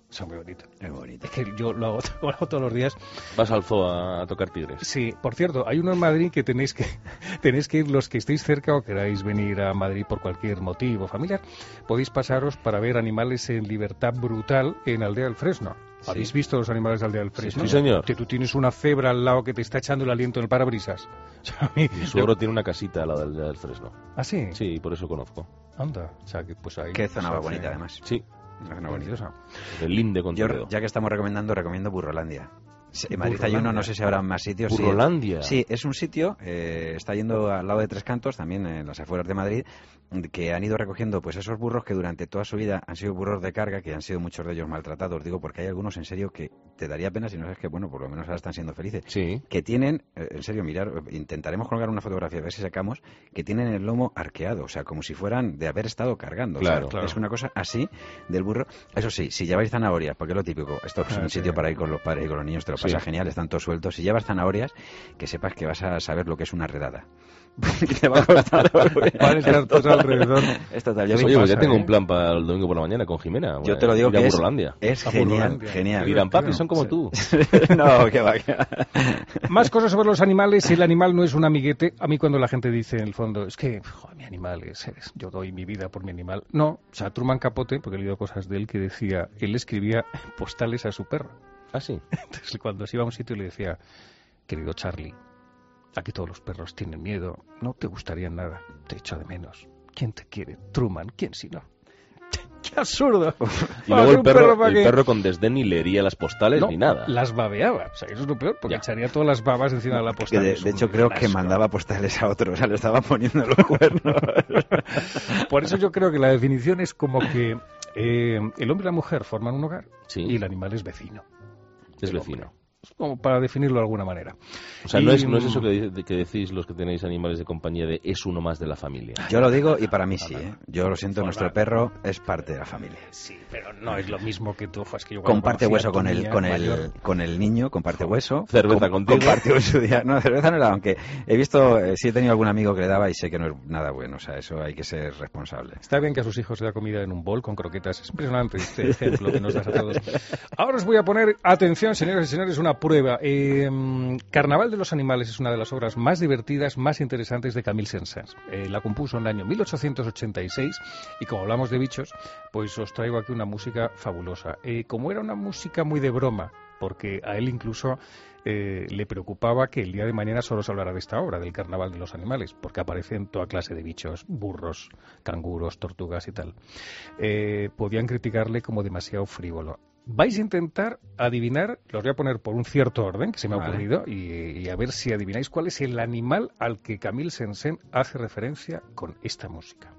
Son muy bonitos.
Es bonito.
Es que yo lo hago todos los días.
Vas al zoo a tocar tigres.
Sí, por cierto, hay uno en Madrid que tenéis que ir los que estéis cerca o queráis venir a Madrid por cualquier motivo familiar. Podéis pasaros para ver animales en libertad brutal en Aldea del Fresno.
Sí.
¿Habéis visto los animales de Aldea del Fresno?
Sí, señor.
Que tú tienes una cebra al lado que te está echando el aliento en el parabrisas. O sea, a mí,
Mi suegro tiene una casita al lado del Fresno.
¿Ah, sí?
Sí, por eso conozco.
Anda. O sea, que pues ahí...
Qué zona
pues,
bonita, además.
Sí,
Una zona bonita.
el Linde con
Yo,
Toledo.
ya que estamos recomiendo Burrolandia. En Madrid hay uno, no sé si habrá más sitios.
Burrolandia.
Sí, es un sitio, está yendo al lado de Tres Cantos, también en las afueras de Madrid, que han ido recogiendo pues esos burros que durante toda su vida han sido burros de carga, que han sido muchos de ellos maltratados. Digo, porque hay algunos en serio que te daría pena si no sabes que, bueno, por lo menos ahora están siendo felices.
Sí.
Que tienen, en serio, mirar, intentaremos colgar una fotografía, a ver si sacamos, que tienen el lomo arqueado, o sea, como si fueran de haber estado cargando.
Claro,
o sea,
claro.
Es una cosa así del burro. Eso sí, si lleváis zanahorias, porque es lo típico, esto es un sitio para ir con los padres y con los niños, te lo pasa genial, están todos sueltos. Si llevas zanahorias, que sepas que vas a saber lo que es una redada. Te va a costar.
Van a estar todos alrededor.
Es total.
Oye, pues ya tengo un plan para el domingo por la mañana con Jimena.
Yo te lo digo,
ir a
que
Burrolandia.
es
A
genial,
Burrolandia.
genial.
Dirán, papi, son como tú.
No, que va.
Más cosas sobre los animales. El animal no es un amiguete. A mí cuando la gente dice en el fondo, es que mi animal yo doy mi vida por mi animal. No, o sea, Truman Capote, porque he leído cosas de él, que decía, él escribía postales a su perro.
Ah, sí.
Entonces cuando se iba a un sitio le decía, querido Charlie, aquí todos los perros tienen miedo, no te gustaría nada, te echo de menos. ¿Quién te quiere? Truman, ¿quién si no? ¡Qué absurdo!
Y luego el
para que-
perro con desdén ni leería las postales
No,
ni nada.
las babeaba. O sea, eso es lo peor, porque
Ya.
echaría todas las babas encima de la
Que
postal. Es
de
un
hecho creo que
asco.
mandaba postales a otros, o sea, le estaba poniendo los cuernos.
Por eso yo creo que la definición es como que el hombre y la mujer forman un hogar
Sí.
y el animal es vecino.
Es vecino.
Es como para definirlo de alguna manera.
O sea,
Y,
no es eso que decís los que tenéis animales de compañía de es uno más de la familia.
Yo lo digo y para mí sí, ¿eh? Yo lo siento, nuestro perro es parte de la familia.
Sí, pero no es lo mismo que tú. Es que yo cuando
Comparte
conocí a
hueso
tu
con
niña mayor-
con el niño, comparte hueso.
Cerveza contigo.
Compartió en su día. No, cerveza no era, aunque he visto, sí he tenido algún amigo que le daba y sé que no es nada bueno. O sea, eso hay que ser responsable.
Está bien que a sus hijos le da comida en un bol con croquetas. Es impresionante este ejemplo que nos das a todos. Ahora os voy a poner, atención, señoras y señores, una prueba. Carnaval de los Animales es una de las obras más divertidas, más interesantes de Camille Saint-Saëns. La compuso en el año 1886 y como hablamos de bichos, pues os traigo aquí una música fabulosa. Como era una música muy de broma, porque a él incluso le preocupaba que el día de mañana solo se hablara de esta obra, del Carnaval de los Animales, porque aparecen toda clase de bichos, burros, canguros, tortugas y tal. Podían criticarle como demasiado frívolo. Vais a intentar adivinar, los voy a poner por un cierto orden que se me ha ocurrido y a ver si adivináis cuál es el animal al que Camille Saint-Saëns hace referencia con esta música.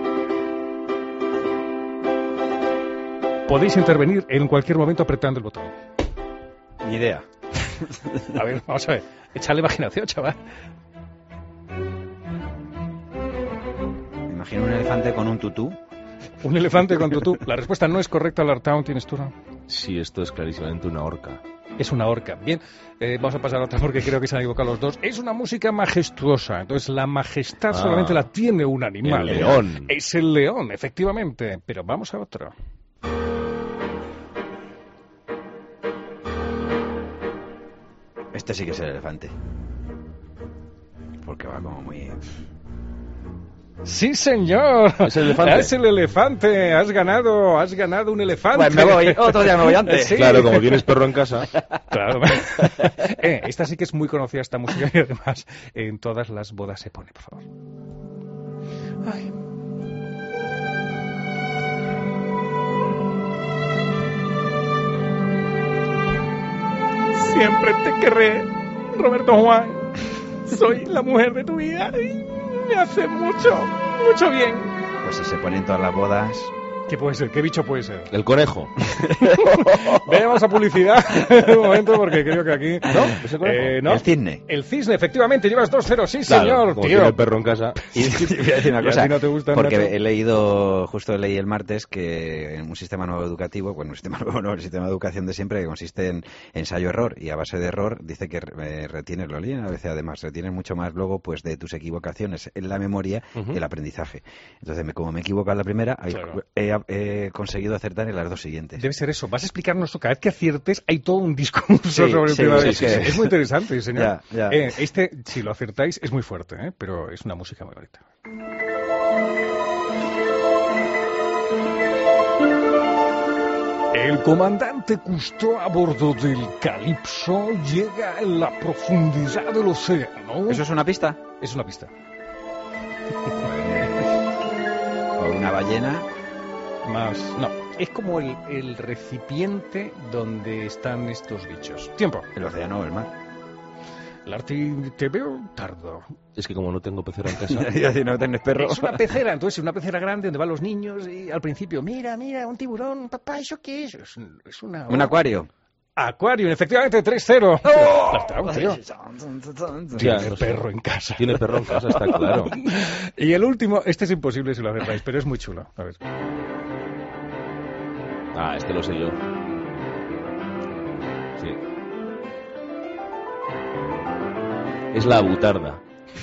Podéis intervenir en cualquier momento apretando el botón.
Ni idea.
A ver, vamos a ver. Échale imaginación, chaval.
Me imagino un elefante con un tutú.
Un elefante con tutú. La respuesta no es correcta, Lartown, tienes tú, ¿no?
Sí, esto es clarísimamente una orca.
Es una orca. Bien, vamos a pasar a otra porque creo que se han equivocado los dos. Es una música majestuosa. Entonces, la majestad solamente la tiene un animal.
El león.
Es el león, efectivamente. Pero vamos a otro.
Este sí que es el elefante. Porque va como muy...
¡Sí, señor!
¿Es el elefante?
Es el elefante. Has ganado un elefante.
Pues me voy, otro día me voy antes.
Sí.
Claro, como tienes perro en casa.
Claro. Esta sí que es muy conocida, esta música, y además en todas las bodas se pone, por favor. Ay. Siempre te querré, Roberto Juan. Soy la mujer de tu vida y me hace mucho, mucho bien.
Pues si se ponen todas las bodas...
¿Qué puede ser? ¿Qué bicho puede ser?
El conejo.
Veamos a publicidad un momento porque creo que aquí...
¿No? ¿Es el conejo?
No.
El cisne.
El cisne, efectivamente, llevas 2-0, sí,
Claro,
señor.
como
Tío.
tiene el perro en casa.
Y voy a decir una
¿Y a
cosa,
ti no te gusta,
porque
Nacho?
justo leí el martes que en un sistema nuevo educativo, bueno, un sistema nuevo no, el sistema de educación de siempre, que consiste en ensayo-error, y a base de error dice que retienes, lo leí a veces además, retienes mucho más luego pues de tus equivocaciones en la memoria y el aprendizaje. Entonces, como me he equivocado en la primera,
Claro.
he conseguido acertar en las dos siguientes.
Debe ser eso. Vas a explicarnos cada vez que aciertes, hay todo un discurso sobre el tema. Es muy interesante, señor.
Ya.
Si lo acertáis, es muy fuerte, pero es una música muy bonita. El comandante Cousteau a bordo del Calypso llega en la profundidad del océano.
¿Eso es una pista?
Es una pista.
¿O una ballena?
No, es como el recipiente donde están estos bichos. Tiempo.
El océano o el mar.
Larti, te veo tardo.
Es que como no tengo pecera en casa...
Y no tenés perro.
Es una pecera, entonces una pecera grande donde van los niños y al principio, mira, un tiburón, papá, ¿eso qué es? Es una...
¿Un acuario?
Acuario, efectivamente, 3-0.
¡Oh!
Tiene perro en casa.
Tiene perro en casa, está claro.
Y el último, este es imposible si lo acertáis, pero es muy chulo. A ver.
Este lo sé yo. Sí. Es la butarda.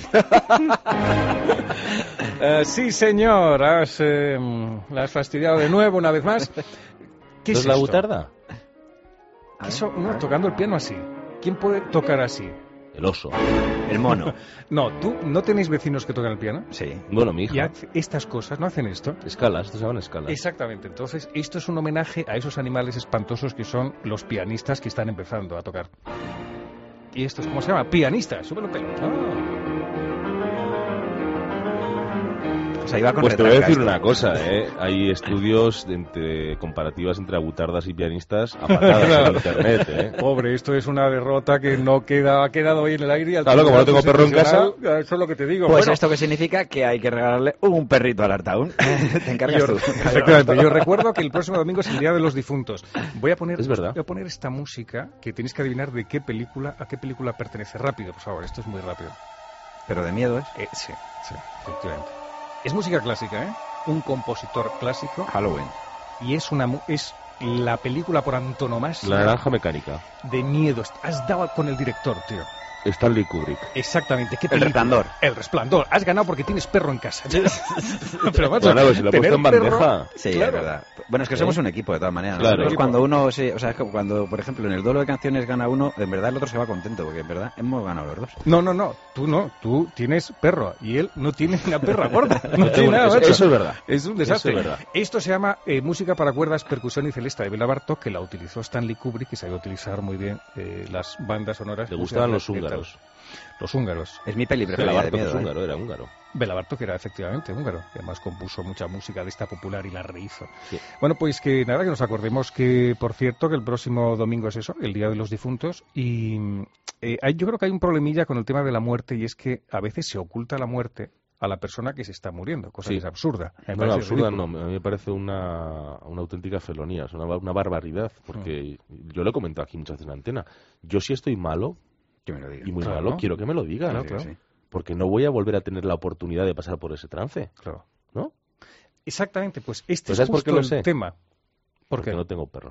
Sí, señor. La has fastidiado de nuevo una vez más. ¿Qué es
la
esto?
butarda?
Tocando el piano así. ¿Quién puede tocar así?
El oso.
El mono.
No, ¿tú no tenéis vecinos que tocan el piano?
Sí.
Bueno, mi hija.
Y estas cosas, ¿no hacen esto?
Escalas, esto se llaman escalas.
Exactamente. Entonces, esto es un homenaje a esos animales espantosos que son los pianistas que están empezando a tocar. ¿Y esto es cómo se llama? Pianista. Súbelo pelo.
O sea, iba con
pues te voy a decir
retraca
una cosa, hay estudios comparativas entre abutardas y pianistas a patadas en internet,
Pobre, esto es una derrota que no ha quedado hoy en el aire.
Claro, como no tengo perro en casa.
Eso es lo que te digo.
Pues
bueno,
esto que significa que hay que regalarle un perrito al Artaún. Te encargas tú.
Efectivamente, yo recuerdo que el próximo domingo es el Día de los Difuntos. Voy a poner esta música que tenéis que adivinar a qué película pertenece. Rápido, por favor, esto es muy rápido.
Pero de miedo,
Sí, efectivamente. Es música clásica, un compositor clásico.
Halloween.
Y es la película por antonomasia.
La naranja mecánica.
De miedo. Has dado con el director, tío.
Stanley Kubrick.
Exactamente. ¿Qué
El Resplandor.
El Resplandor. Has ganado porque tienes perro en casa. Pero macho,
bueno, pues si lo he puesto en bandeja.
Sí, claro. Es verdad. Bueno, es que somos un equipo de todas maneras.
Claro.
Cuando uno, es que cuando, por ejemplo, en el duelo de canciones gana uno, en verdad el otro se va contento, porque en verdad hemos ganado los dos.
No. Tú no. Tú tienes perro y él no tiene una perra gorda. No tiene nada, macho.
Eso es verdad.
Es un desastre.
Eso es verdad.
Esto se llama música para cuerdas, percusión y celesta de Bela Bartók, que la utilizó Stanley Kubrick, que sabe utilizar muy bien las bandas sonoras.
Le gustaban los húngaros.
Los húngaros.
Es mi peli preferida.
Bela Bartók es húngaro, era húngaro.
Bela Bartók era efectivamente húngaro, y además compuso mucha música de esta popular y la rehizo.
Sí.
Bueno, pues que nada, que nos acordemos que, por cierto, que el próximo domingo es eso, el Día de los Difuntos, y yo creo que hay un problemilla con el tema de la muerte, y es que a veces se oculta la muerte a la persona que se está muriendo, cosa que es absurda.
No, absurda no, a mí me parece una auténtica felonía, es una barbaridad, porque yo lo he comentado aquí muchas veces en la antena, yo si estoy malo,
que me lo diga.
Y muy malo, quiero que me lo diga,
claro.
Porque no voy a volver a tener la oportunidad de pasar por ese trance,
claro.
¿no?
Exactamente, pues este
¿Pues
es
por qué lo sé?
el tema.
Porque no tengo perro.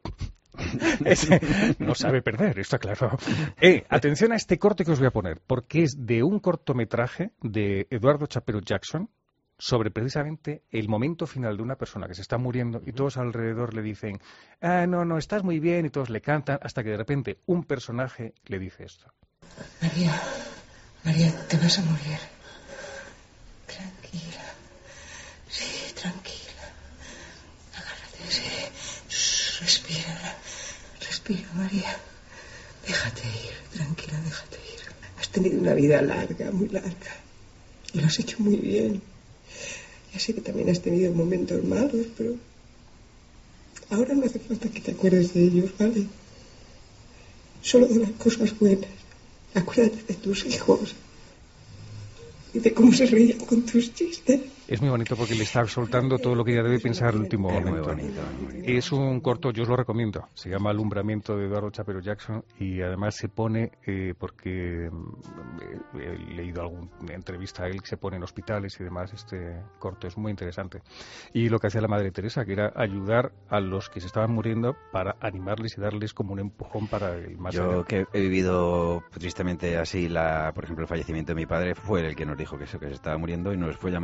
No sabe perder, está claro. Atención a este corte que os voy a poner, porque es de un cortometraje de Eduardo Chapero Jackson sobre precisamente el momento final de una persona que se está muriendo y todos alrededor le dicen, no, estás muy bien, y todos le cantan, hasta que de repente un personaje le dice esto.
María, te vas a morir. Tranquila. Sí, tranquila. Agárrate, sí. Respira, María. Déjate ir, tranquila, déjate ir. Has tenido una vida larga, muy larga. Y lo has hecho muy bien. Ya sé que también has tenido momentos malos, pero ahora no hace falta que te acuerdes de ellos, ¿vale? Solo de las cosas buenas. Acuérdate de tus hijos y de cómo se reían con tus chistes.
Es muy bonito porque le está soltando todo lo que ella debe pensar el último momento.
Muy bonito.
Es un corto, yo os lo recomiendo. Se llama Alumbramiento de Eduardo Chapero Jackson y además se pone, porque he leído alguna entrevista a él, que se pone en hospitales y demás. Este corto es muy interesante. Y lo que hacía la Madre Teresa, que era ayudar a los que se estaban muriendo para animarles y darles como un empujón para el más allá.
Yo que he vivido tristemente así, por ejemplo, el fallecimiento de mi padre, fue el que nos dijo que se estaba muriendo y nos fue llamando uno a uno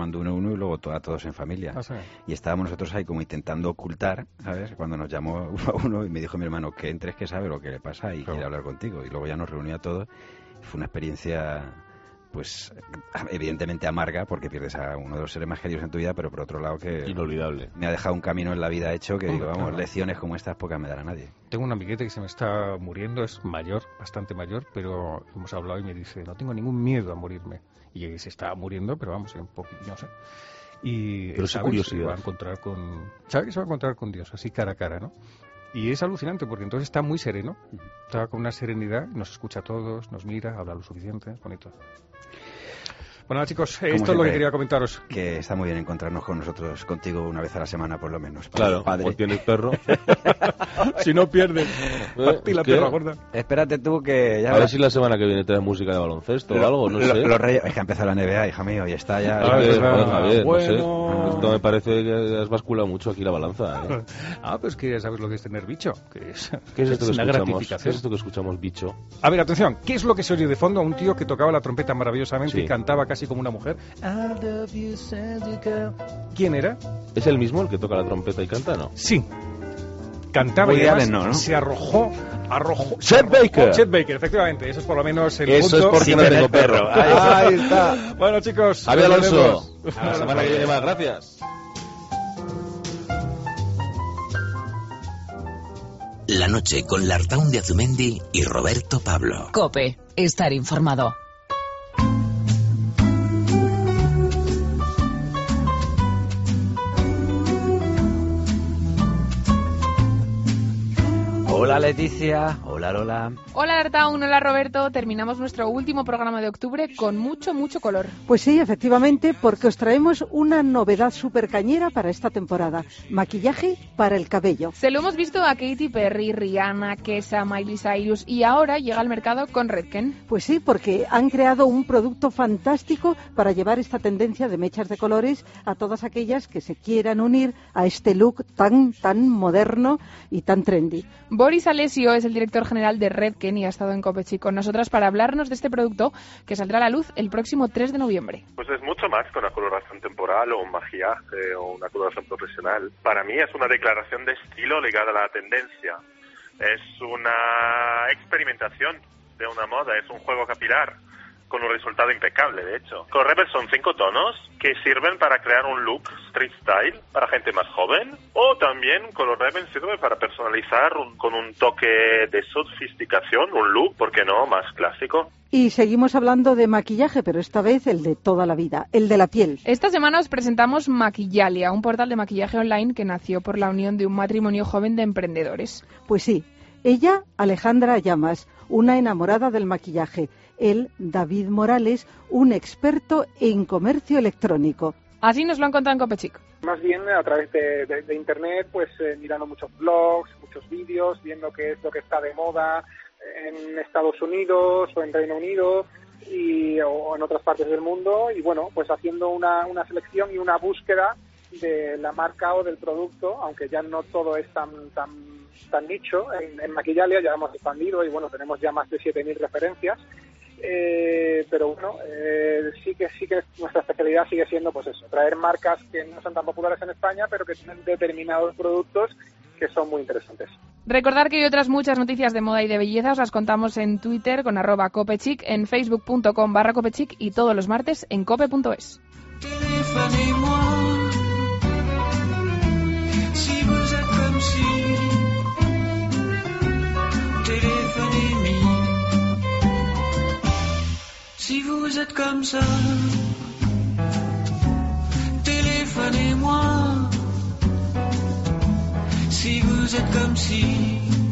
uno y luego a todos en familia.
Ah, sí.
Y estábamos nosotros ahí como intentando ocultar, ¿sabes? Cuando nos llamó uno y me dijo mi hermano que entres, que sabe lo que le pasa y quiere hablar contigo. Y luego ya nos reunió a todos. Fue una experiencia, pues, evidentemente amarga, porque pierdes a uno de los seres más queridos en tu vida, pero por otro lado que...
Inolvidable.
Me ha dejado un camino en la vida hecho que digo, vamos, lecciones como estas pocas me dará nadie.
Tengo un amiguete que se me está muriendo, es mayor, bastante mayor, pero hemos hablado y me dice, no tengo ningún miedo a morirme. Y se está muriendo, pero vamos, un poquito, no sé. Y
pero
sabe que se va a encontrar con Dios, así cara a cara, ¿no? Y es alucinante porque entonces está muy sereno, está con una serenidad, nos escucha a todos, nos mira, habla lo suficiente, es bonito. Bueno, chicos, esto es lo que quería comentaros.
Que está muy bien encontrarnos con nosotros, contigo una vez a la semana por lo menos.
Claro, como tienes perro.
Si no pierdes, y la perra gorda.
Espérate tú que ya...
A ver si la semana que viene traes música de baloncesto o algo, no sé.
Los Reyes, es que ha empezado la NBA, hija mío, y está ya...
Javier, no sé. Esto me parece que has basculado mucho aquí la balanza, ¿eh?
Pues que ya sabes lo que es tener bicho, que es,
¿Qué es esto que
una
escuchamos?
gratificación.
¿Qué es esto que escuchamos, bicho?
A ver, atención, ¿qué es lo que se oye de fondo? A un tío que tocaba la trompeta maravillosamente y cantaba casi como una mujer. I love you, Sandy girl. ¿Quién era?
¿Es el mismo el que toca la trompeta y canta, no?
Sí. Cantaba y además
¿no?
se arrojó.
Chet Baker.
Chet Baker, efectivamente. Eso es por lo menos el
punto. Eso es porque no tengo perro.
Ahí está. Bueno, chicos.
Javier Alonso. A la semana que viene más. Gracias.
La noche con Lartaun de Azumendi y Roberto Pablo.
COPE. Estar informado.
Hola Leticia, hola Lola.
Hola Lartaun, hola Roberto. Terminamos nuestro último programa de octubre con mucho color.
Pues sí, efectivamente, porque os traemos una novedad súper cañera para esta temporada. Maquillaje para el cabello.
Se lo hemos visto a Katy Perry, Rihanna, Kesha, Miley Cyrus y ahora llega al mercado con Redken.
Pues sí, porque han creado un producto fantástico para llevar esta tendencia de mechas de colores a todas aquellas que se quieran unir a este look tan moderno y tan trendy.
Boris Alessio es el director general de Redken y ha estado en COPE Chic con nosotras para hablarnos de este producto que saldrá a la luz el próximo 3 de noviembre.
Pues es mucho más que una coloración temporal o un maquillaje o una coloración profesional. Para mí es una declaración de estilo ligada a la tendencia. Es una experimentación de una moda, es un juego capilar con un resultado impecable, de hecho. Color Rebel son 5 tonos que sirven para crear un look street style para gente más joven, o también Color Rebel sirve para personalizar con un toque de sofisticación, un look, ¿por qué no?, más clásico.
Y seguimos hablando de maquillaje, pero esta vez el de toda la vida, el de la piel.
Esta semana os presentamos Maquillalia, un portal de maquillaje online que nació por la unión de un matrimonio joven de emprendedores.
Pues sí, ella, Alejandra Llamas, una enamorada del maquillaje. Él, David Morales, un experto en comercio electrónico.
Así nos lo han contado en COPE Chic.
Más bien a través de internet, pues mirando muchos blogs, muchos vídeos, viendo qué es lo que está de moda en Estados Unidos o en Reino Unido o en otras partes del mundo, y bueno, pues haciendo una selección y una búsqueda de la marca o del producto, aunque ya no todo es tan nicho. En Maquillalia ya hemos expandido y bueno, tenemos ya más de 7.000 referencias. Pero bueno, sí que nuestra especialidad sigue siendo pues eso, traer marcas que no son tan populares en España, pero que tienen determinados productos que son muy interesantes.
Recordar que hay otras muchas noticias de moda y de belleza, os las contamos en Twitter con @copechic, en facebook.com/copechic y todos los martes en cope.es.
Si vous êtes comme ça, téléphonez-moi. Si vous êtes comme si